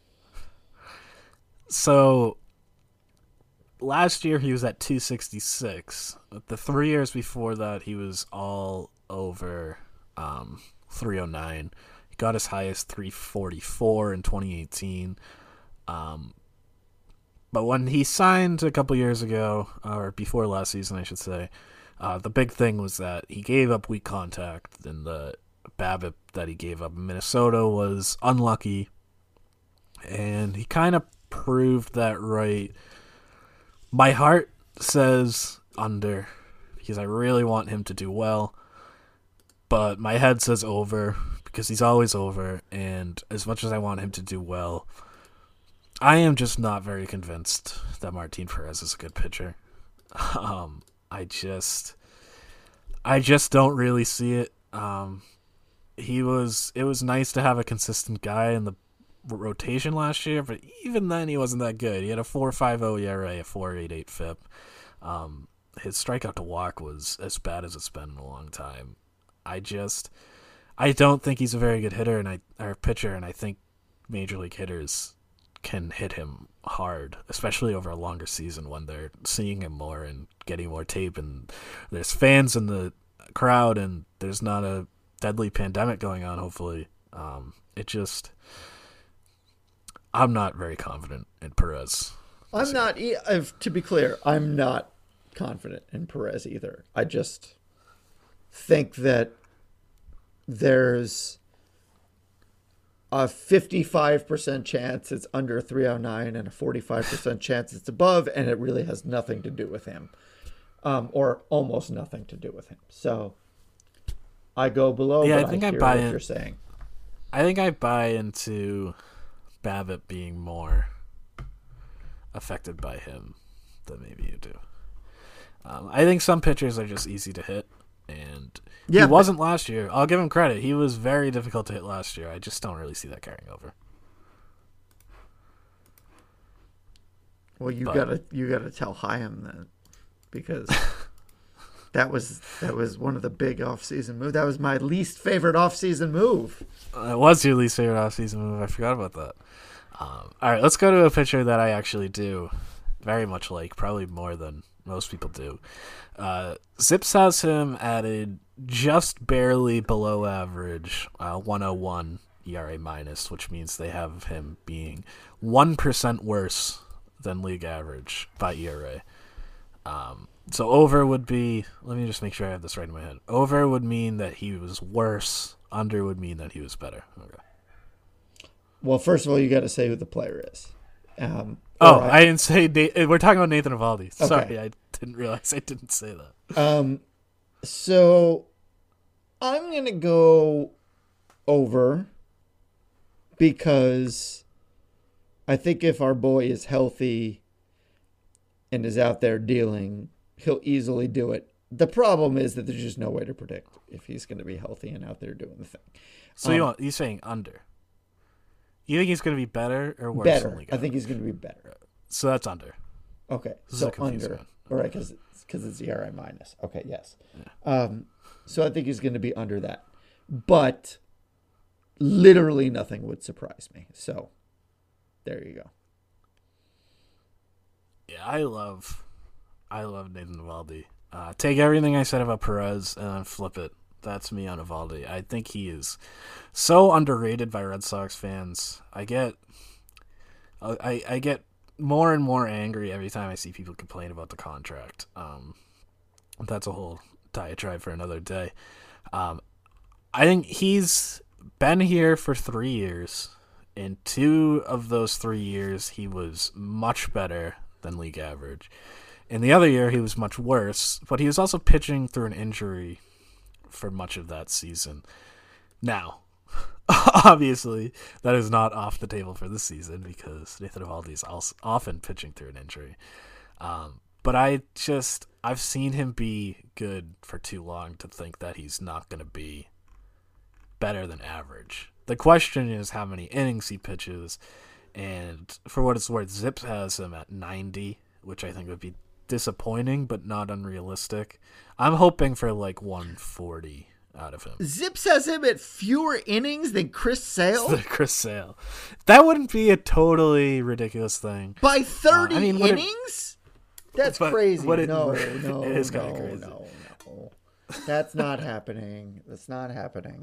So last year he was at two sixty-six. The three years before that he was all over um, three oh nine. He got as high as three forty-four in twenty eighteen. Um, but when he signed a couple years ago, or before last season, I should say, uh, the big thing was that he gave up weak contact, and the BABIP that he gave up in Minnesota was unlucky. And he kind of proved that right. My heart says under, because I really want him to do well, but my head says over, because he's always over, and as much as I want him to do well, I am just not very convinced that Martin Perez is a good pitcher. Um, I just, I just don't really see it. Um, he was, it was nice to have a consistent guy in the rotation last year, but even then he wasn't that good. He had a four point five oh E R A, a four point eight eight F I P. Um, his strikeout to walk was as bad as it's been in a long time. I just, I don't think he's a very good hitter and I or pitcher, and I think major league hitters can hit him hard, especially over a longer season when they're seeing him more and getting more tape, and there's fans in the crowd, and there's not a deadly pandemic going on. Hopefully, um, it just. I'm not very confident in Perez. I'm not, if, to be clear, I'm not confident in Perez either. I just think that there's a fifty-five percent chance it's under three oh nine and a forty-five percent chance it's above, and it really has nothing to do with him, um, or almost nothing to do with him. So I go below, yeah, but I think I I hear buy what in, you're saying. I think I buy into BABIP being more affected by him than maybe you do. Um, I think some pitchers are just easy to hit, and yeah, he wasn't but, last year. I'll give him credit. He was very difficult to hit last year. I just don't really see that carrying over. Well, you but, gotta you gotta tell Chaim then, because that was that was one of the big off-season moves. That was my least favorite off-season move. It was your least favorite off-season move. I forgot about that. Um, all right, let's go to a pitcher that I actually do very much like, probably more than most people do. Uh, Zips has him added just barely below average, uh, one oh one E R A minus, which means they have him being one percent worse than league average by E R A. Um, so over would be, let me just make sure I have this right in my head. Over would mean that he was worse. Under would mean that he was better. Okay. Well, first of all, you got to say who the player is. Um, oh, I, I didn't say. We're talking about Nathan Eovaldi. Okay. Sorry, I didn't realize I didn't say that. Um, so I'm gonna go over because I think if our boy is healthy and is out there dealing, he'll easily do it. The problem is that there's just no way to predict if he's going to be healthy and out there doing the thing. So um, you want, you're saying under? You think he's going to be better or worse? Better. Than league I think he's going to be better. So that's under. Okay. This so under. One. All right, because it's, cause it's E R A minus. Okay, yes. Yeah. Um, so I think he's going to be under that. But literally nothing would surprise me. So there you go. Yeah, I love, I love Nathan Eovaldi. Uh, take everything I said about Perez and then flip it. That's me on Eovaldi. I think he is so underrated by Red Sox fans. I get, I I get more and more angry every time I see people complain about the contract. Um, that's a whole diatribe for another day. Um, I think he's been here for three years. In two of those three years, he was much better than league average. In the other year, he was much worse, but he was also pitching through an injury for much of that season. Now, obviously, that is not off the table for this season because Nathan Eovaldi is also often pitching through an injury. Um, but I just, I've seen him be good for too long to think that he's not going to be better than average. The question is how many innings he pitches, and for what it's worth, Zips has him at ninety, which I think would be disappointing but not unrealistic. I'm hoping for like one forty out of him. Zips has him at fewer innings than Chris Sale? Chris Sale. That wouldn't be a totally ridiculous thing. By thirty uh, I mean, It, innings? That's crazy. It, no, no, it is no, kind of crazy. no, no. That's not happening. That's not happening.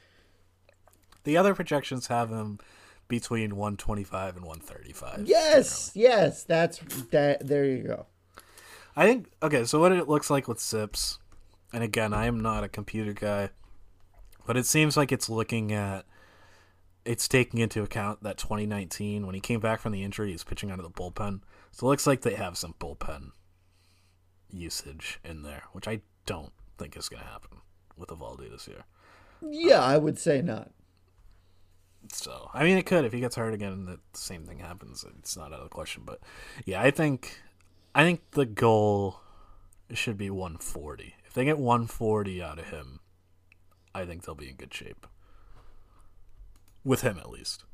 The other projections have him between one twenty-five and one thirty-five. Yes, generally. yes, that's that. There you go. I think, okay, so what it looks like with Zips, and again, I am not a computer guy, but it seems like it's looking at, it's taking into account that twenty nineteen, when he came back from the injury, he was pitching out of the bullpen. So it looks like they have some bullpen usage in there, which I don't think is going to happen with Eovaldi this year. Yeah, um, I would say not. So, I mean, it could. If he gets hurt again, the same thing happens. It's not out of the question. But, yeah, I think I think the goal should be one forty. If they get one forty out of him, I think they'll be in good shape. With him, at least.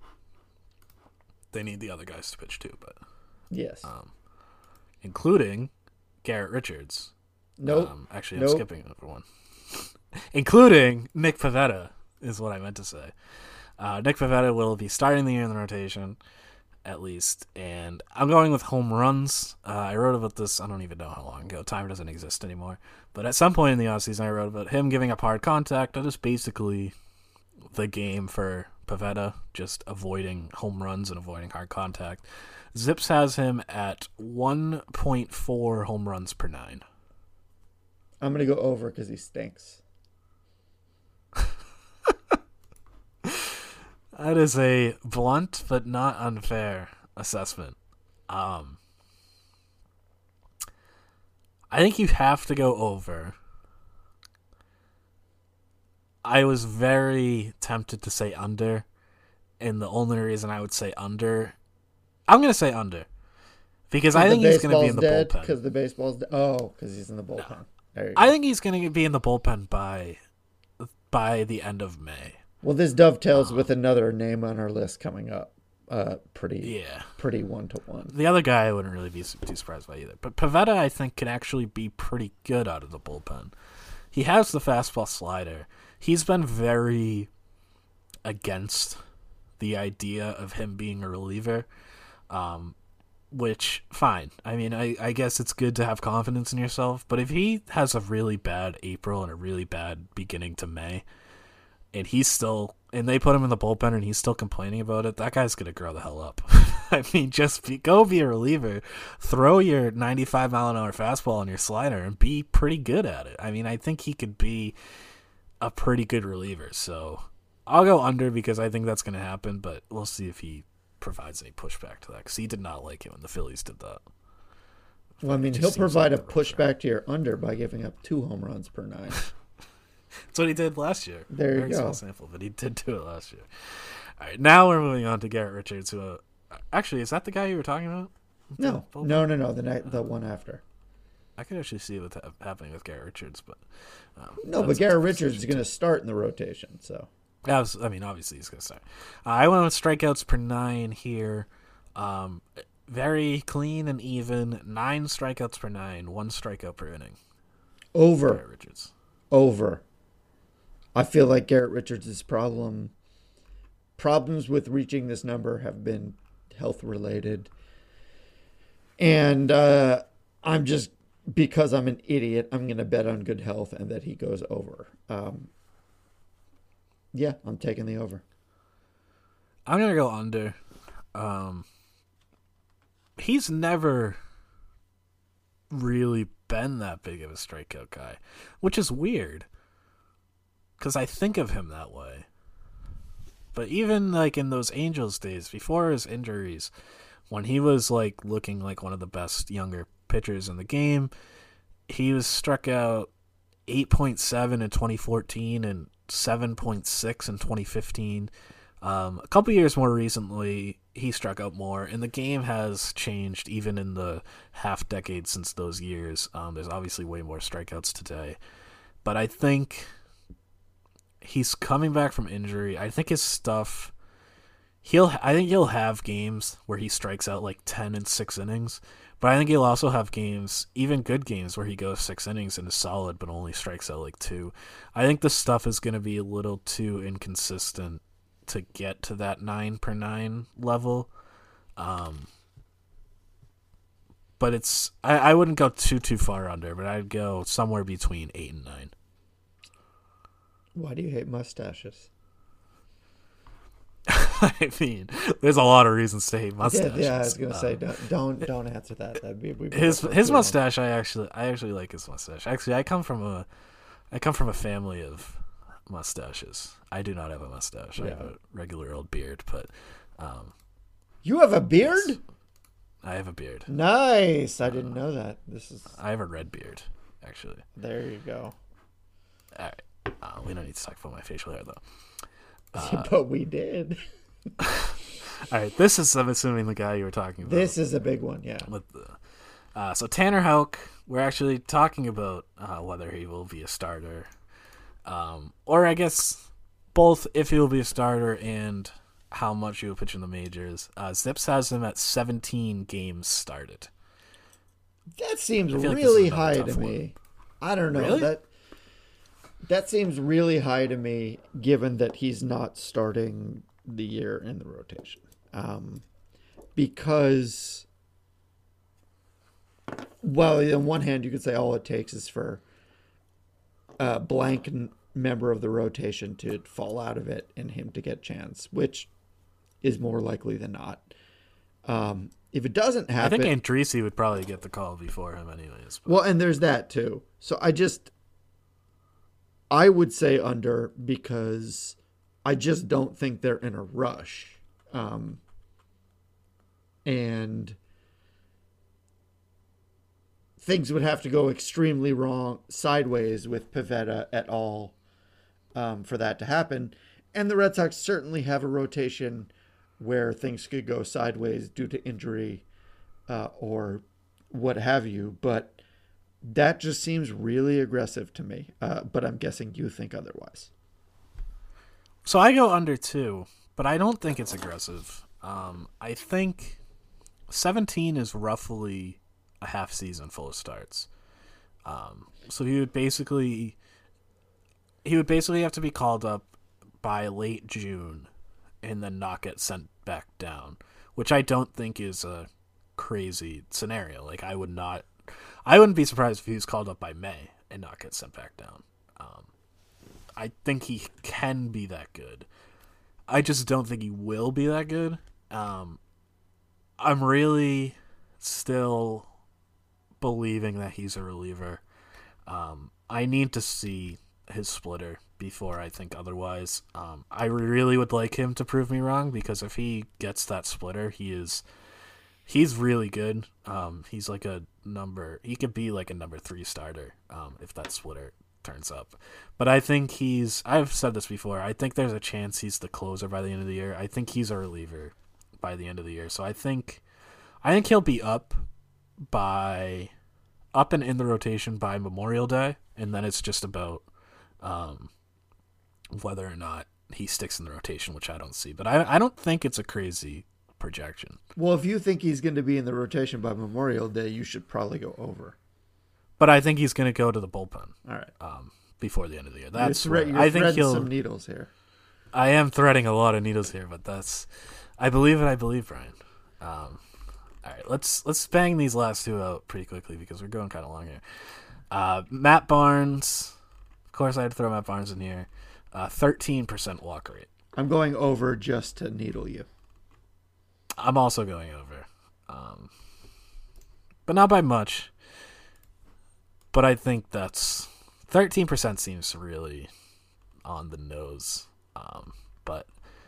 They need the other guys to pitch, too. But yes. Um, including Garrett Richards. Nope. Um, actually, I'm nope. skipping over one. Including Nick Pivetta, is what I meant to say. Uh, Nick Pivetta will be starting the year in the rotation, at least, and I'm going with home runs. Uh, I wrote about this, I don't even know how long ago. Time doesn't exist anymore. But at some point in the offseason, I wrote about him giving up hard contact. That is basically the game for Pivetta, just avoiding home runs and avoiding hard contact. Zips has him at one point four home runs per nine. I'm going to go over because he stinks. That is a blunt but not unfair assessment. Um, I think you have to go over. I was very tempted to say under, and the only reason I would say under, I'm going to say under, because I think he's going to be in the dead, bullpen. Because the baseball's dead. Oh, because he's in the bullpen. No. I think he's going to be in the bullpen by by the end of May. Well, this dovetails uh, with another name on our list coming up. Uh, pretty, yeah, pretty one to one. The other guy I wouldn't really be too surprised by either. But Pivetta, I think, can actually be pretty good out of the bullpen. He has the fastball slider. He's been very against the idea of him being a reliever, um, which, fine. I mean, I, I guess it's good to have confidence in yourself. But if he has a really bad April and a really bad beginning to May, and he's still, and they put him in the bullpen and he's still complaining about it, that guy's going to grow the hell up. I mean, just be, go be a reliever, throw your ninety-five mile an hour fastball on your slider and be pretty good at it. I mean, I think he could be a pretty good reliever. So I'll go under because I think that's going to happen, but we'll see if he provides any pushback to that because he did not like it when the Phillies did that. Well, I mean, he'll provide like a pushback to your under by giving up two home runs per nine. That's what he did last year. There you Very go. Small sample, but he did do it last year. All right, now we're moving on to Garrett Richards. Who, uh, actually, is that the guy you were talking about? No, no, no, no. The night, the one after. I could actually see what's ha- happening with Garrett Richards, but um, no, but Garrett Richards is going to start in the rotation. So, I, was, I mean, obviously he's going to start. Uh, I went with strikeouts per nine here. Um, very clean and even. Nine strikeouts per nine. One strikeout per inning. Over. Garrett Richards. Over. I feel like Garrett Richards' problem problems with reaching this number have been health related. And uh, I'm just, because I'm an idiot, I'm going to bet on good health and that he goes over. Um, yeah, I'm taking the over. I'm going to go under. Um, he's never really been that big of a strikeout guy, which is weird. Because I think of him that way. But even like in those Angels days, before his injuries, when he was like looking like one of the best younger pitchers in the game, he was struck out eight point seven in twenty fourteen and seven point six in twenty fifteen. Um, a couple years more recently, he struck out more, and the game has changed even in the half decade since those years. Um, there's obviously way more strikeouts today. But I think he's coming back from injury. I think his stuff... He'll, I think he'll have games where he strikes out like ten in six innings, but I think he'll also have games, even good games, where he goes six innings and is solid, but only strikes out like two. I think the stuff is going to be a little too inconsistent to get to that nine per nine level. Um, but it's, I, I wouldn't go too, too far under, but I'd go somewhere between eight and nine. Why do you hate mustaches? I mean, there's a lot of reasons to hate mustaches. Yeah, yeah I was gonna um, say don't don't don't answer that. That'd be, be his his mustache. I actually I actually like his mustache. Actually, I come from a I come from a family of mustaches. I do not have a mustache. Yeah. I have a regular old beard, but um, you have a beard. Yes, I have a beard. Nice. I didn't uh, know that. This is. I have a red beard, actually. There you go. All right. Uh, we don't need to talk about my facial hair though. Uh, but we did. All right, this is, I'm assuming, the guy you were talking about. This is a big one, yeah. With the, uh, so Tanner Houck, we're actually talking about uh, whether he will be a starter, um, or I guess both if he will be a starter and how much he will pitch in the majors. Uh, Zips has him at seventeen games started. That seems really like high to one. me. I don't know. Really? That that seems really high to me, given that he's not starting the year in the rotation. Um, because, well, on one hand, you could say all it takes is for a blank n- member of the rotation to fall out of it and him to get a chance, which is more likely than not. Um, if it doesn't happen... I think Andresi would probably get the call before him anyways. But. Well, and there's that too. So I just... I would say under because I just don't think they're in a rush. Um, and things would have to go extremely wrong, sideways with Pivetta at all um, for that to happen. And the Red Sox certainly have a rotation where things could go sideways due to injury uh, or what have you. But that just seems really aggressive to me. Uh, but I'm guessing you think otherwise. So I go under two, but I don't think it's aggressive. Um, I think seventeen is roughly a half season full of starts. Um, so he would basically he would basically have to be called up by late June and then not get sent back down, which I don't think is a crazy scenario. Like I would not, I wouldn't be surprised if he was called up by May and not get sent back down. Um, I think he can be that good. I just don't think he will be that good. Um, I'm really still believing that he's a reliever. Um, I need to see his splitter before I think otherwise. Um, I really would like him to prove me wrong, because if he gets that splitter, he is he's really good. Um, he's like a number. He could be like a number three starter um, if that splitter turns up. But I think he's. I've said this before. I think there's a chance he's the closer by the end of the year. I think he's a reliever by the end of the year. So I think, I think he'll be up by, up and in the rotation by Memorial Day, and then it's just about um, whether or not he sticks in the rotation, which I don't see. But I, I don't think it's a crazy projection. Well, if you think he's going to be in the rotation by Memorial Day, you should probably go over. But I think he's going to go to the bullpen. All right. Um, before the end of the year. That's you're, thre- you're I think he'll. Some needles here. I am threading a lot of needles here, but that's. I believe it. I believe Brian. Um, all right, let's let's bang these last two out pretty quickly because we're going kind of long here. Uh, Matt Barnes. Of course, I had to throw Matt Barnes in here. Uh, thirteen percent walk rate. I'm going over just to needle you. I'm also going over, um, but not by much. But I think that's thirteen percent seems really on the nose. Um, but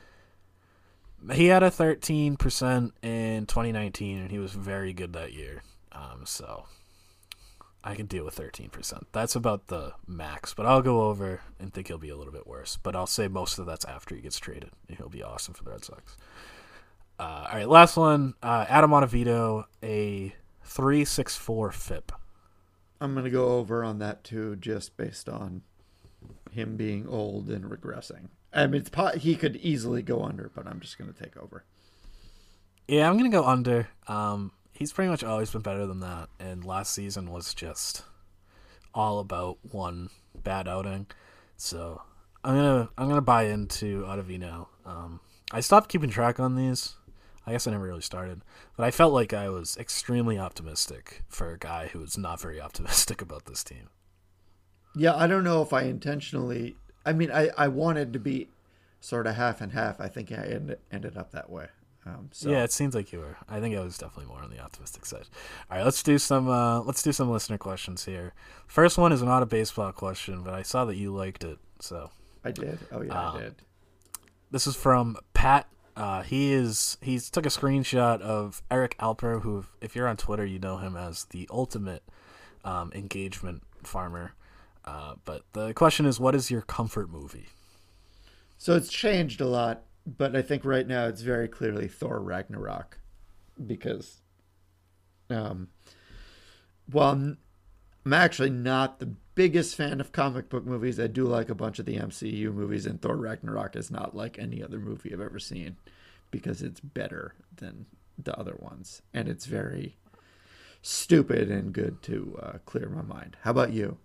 he had a thirteen percent in twenty nineteen, and he was very good that year. Um, so I can deal with thirteen percent. That's about the max, but I'll go over and think he'll be a little bit worse. But I'll say most of that's after he gets traded, and he'll be awesome for the Red Sox. Uh, all right, last one. Uh, Adam Ottavino, a three six four F I P. I'm going to go over on that too, just based on him being old and regressing. I mean, it's po- he could easily go under, but I'm just going to take over. Yeah, I'm going to go under. Um, he's pretty much always been better than that, and last season was just all about one bad outing. So I'm gonna I'm gonna buy into Ottavino. Um, I stopped keeping track on these. I guess I never really started, but I felt like I was extremely optimistic for a guy who was not very optimistic about this team. Yeah, I don't know if I intentionally. I mean, I, I wanted to be sort of half and half. I think I ended ended up that way. Um, so. Yeah, it seems like you were. I think I was definitely more on the optimistic side. All right, let's do some. Uh, let's do some listener questions here. First one is not a baseball question, but I saw that you liked it, so I did. Oh yeah, um, I did. This is from Pat. Uh, he is he's took a screenshot of Eric Alper, who, if you're on Twitter, you know him as the ultimate um, engagement farmer. Uh, but the question is, what is your comfort movie? So it's changed a lot, but I think right now it's very clearly Thor Ragnarok, because, um, well, I'm, I'm actually not the biggest fan of comic book movies. I do like a bunch of the M C U movies, and Thor Ragnarok is not like any other movie I've ever seen, because it's better than the other ones, and it's very stupid and good to uh, clear my mind. How about you?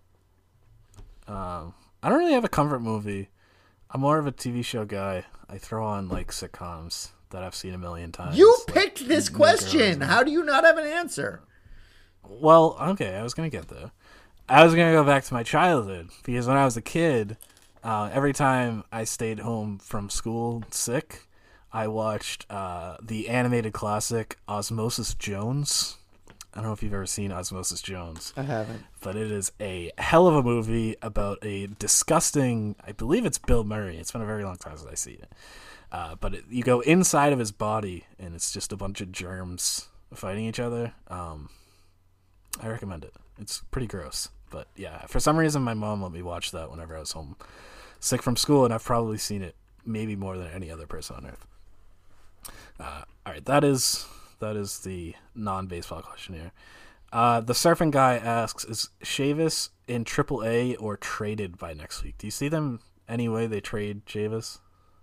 Um, I don't really have a comfort movie. I'm more of a T V show guy. I throw on like sitcoms that I've seen a million times. You like, picked this question. How do you not have an answer? Well, okay, I was going to get there. I was going to go back to my childhood, because when I was a kid, uh, every time I stayed home from school sick, I watched uh, the animated classic Osmosis Jones. I don't know if you've ever seen Osmosis Jones. I haven't. But it is a hell of a movie about a disgusting, I believe it's Bill Murray. It's been a very long time since I see it. Uh, but it, you go inside of his body, and it's just a bunch of germs fighting each other. Um, I recommend it. It's pretty gross. But yeah, for some reason, my mom let me watch that whenever I was home sick from school, and I've probably seen it maybe more than any other person on earth. Uh, all right, that is... That is the non-baseball question here. Uh, the surfing guy asks, is Chavis in triple A or traded by next week? Do you see them any way they trade Chavis?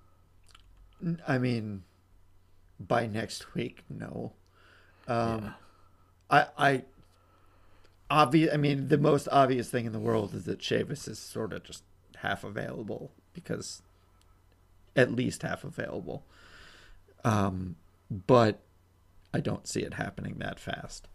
I mean, by next week, no. Um, yeah. I, I, obvious. I mean, the most obvious thing in the world is that Chavis is sort of just half available, because at least half available. Um, but I don't see it happening that fast.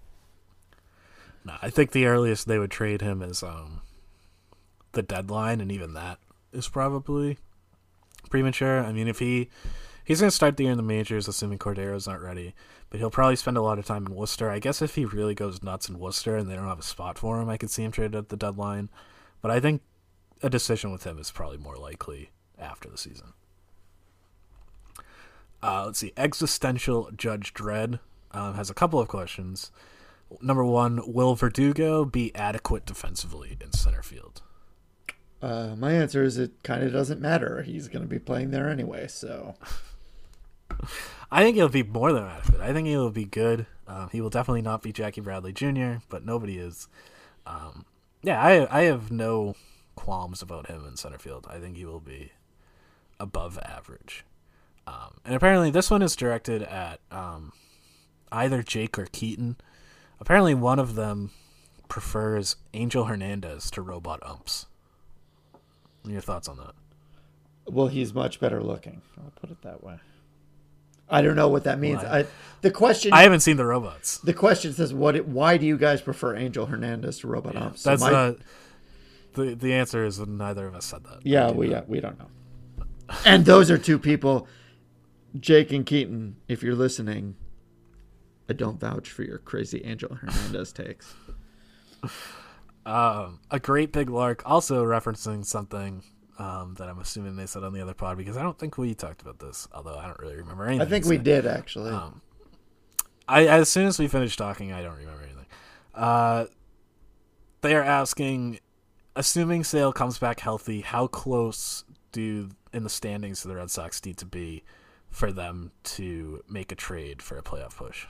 No, I think the earliest they would trade him is um, the deadline, and even that is probably premature. I mean, if he he's going to start the year in the majors, assuming Cordero's not ready, but he'll probably spend a lot of time in Worcester. I guess if he really goes nuts in Worcester and they don't have a spot for him, I could see him traded at the deadline. But I think a decision with him is probably more likely after the season. Uh, let's see. Existential Judge Dredd um, has a couple of questions. Number one, will Verdugo be adequate defensively in center field? Uh, my answer is it kind of doesn't matter. He's going to be playing there anyway, so. I think he'll be more than adequate. I think he will be good. Uh, he will definitely not be Jackie Bradley Junior, but nobody is. Um, yeah, I I have no qualms about him in center field. I think he will be above average. Um, and apparently this one is directed at um, either Jake or Keaton. Apparently one of them prefers Angel Hernandez to robot umps. What are your thoughts on that? Well, he's much better looking. I'll put it that way. I don't know what that means. Well, I, the question. I haven't seen the robots. The question says, "What? Why do you guys prefer Angel Hernandez to robot yeah, umps?" So that's my, uh, the the answer is neither of us said that. Yeah, we yeah, we don't know. And those are two people, Jake and Keaton. If you're listening, I don't vouch for your crazy Angel Hernandez takes. Um, a great big lark, also referencing something um, that I'm assuming they said on the other pod, because I don't think we talked about this, although I don't really remember anything. I think we did, actually. Um, I as soon as we finished talking, I don't remember anything. Uh, they are asking, assuming Sale comes back healthy, how close do in the standings do the Red Sox need to be for them to make a trade for a playoff push?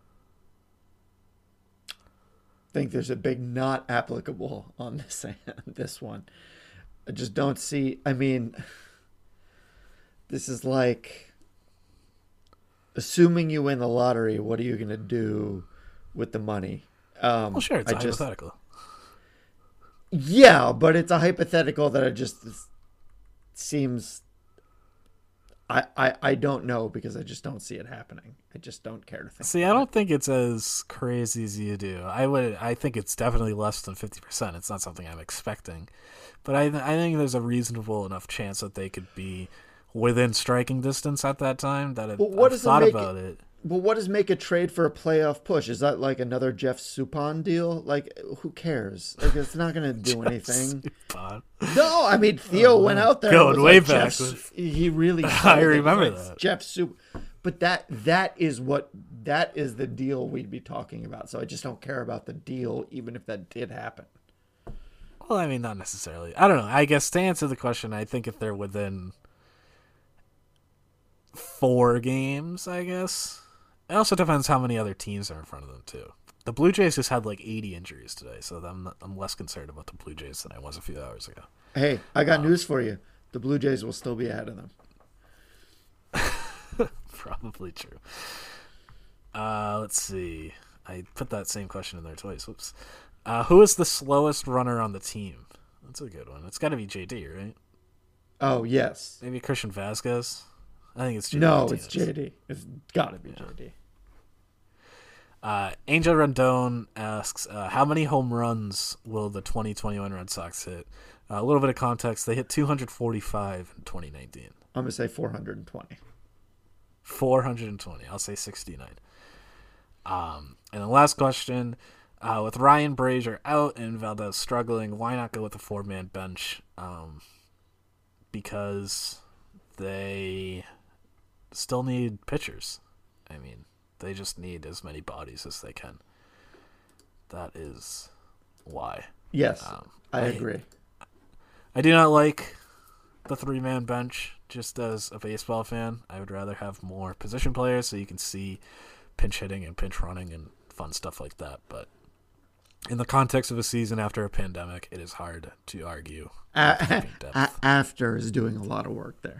I think there's a big not applicable on this this one. I just don't see. I mean, this is like assuming you win the lottery. What are you going to do with the money? Um, well, sure, it's I a just, hypothetical. Yeah, but it's a hypothetical that it just seems. I, I, I don't know because I just don't see it happening. I just don't care to think. See, I don't think it's as crazy as you do. I would. I think it's definitely less than fifty percent. It's not something I'm expecting, but I I think there's a reasonable enough chance that they could be within striking distance at that time. That I've, But what I've does thought it make about it, it. But what does make a trade for a playoff push? Is that like another Jeff Suppan deal? Like, who cares? Like, it's not going to do anything. Suppan. No, I mean Theo oh, went out there. Going and was way like, back. Jeff, With... He really. I remember that. Jeff Sup. But that that is what that is the deal we'd be talking about. So I just don't care about the deal, even if that did happen. Well, I mean, not necessarily. I don't know. I guess to answer the question, I think if they're within four games, I guess. It also depends how many other teams are in front of them, too. The Blue Jays just had like eighty injuries today, so I'm, not, I'm less concerned about the Blue Jays than I was a few hours ago. Hey, I got um, news for you. The Blue Jays will still be ahead of them. Probably true. Uh, let's see. I put that same question in there twice. Whoops. Uh, who is the slowest runner on the team? That's a good one. It's got to be J D, right? Oh, yes. Maybe Christian Vasquez? I think it's J D. No, Martinez. it's J D. It's got to be yeah. J D. Uh, Angel Rendon asks, uh, how many home runs will the twenty twenty-one Red Sox hit? Uh, a little bit of context. They hit two hundred forty-five in twenty nineteen. I'm going to say four hundred twenty. four hundred twenty. I'll say sixty-nine. Um, and the last question, uh, with Ryan Brazier out and Valdez struggling, why not go with a four-man bench? Um, because they still need pitchers. I mean, they just need as many bodies as they can. That is why. Yes, um, I, I agree. I do not like the three-man bench. Just as a baseball fan, I would rather have more position players so you can see pinch hitting and pinch running and fun stuff like that. But in the context of a season after a pandemic, it is hard to argue. Uh, a- after is doing a lot of work there.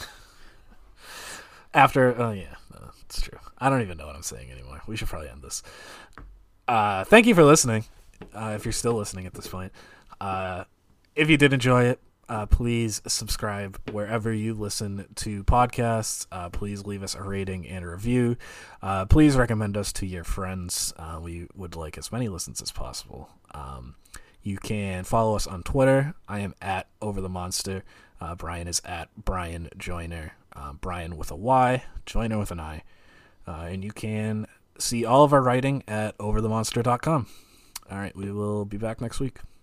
After, oh yeah, no, it's true. I don't even know what I'm saying anymore. We should probably end this. Uh, thank you for listening. Uh, if you're still listening at this point, uh, if you did enjoy it, Uh, please subscribe wherever you listen to podcasts. Uh, please leave us a rating and a review. Uh, please recommend us to your friends. Uh, we would like as many listens as possible. Um, you can follow us on Twitter. I am at Over the Monster. Uh, Brian is at Brian Joyner. Uh, Brian with a Y, Joyner with an I. Uh, and you can see all of our writing at over the monster dot com. All right, we will be back next week.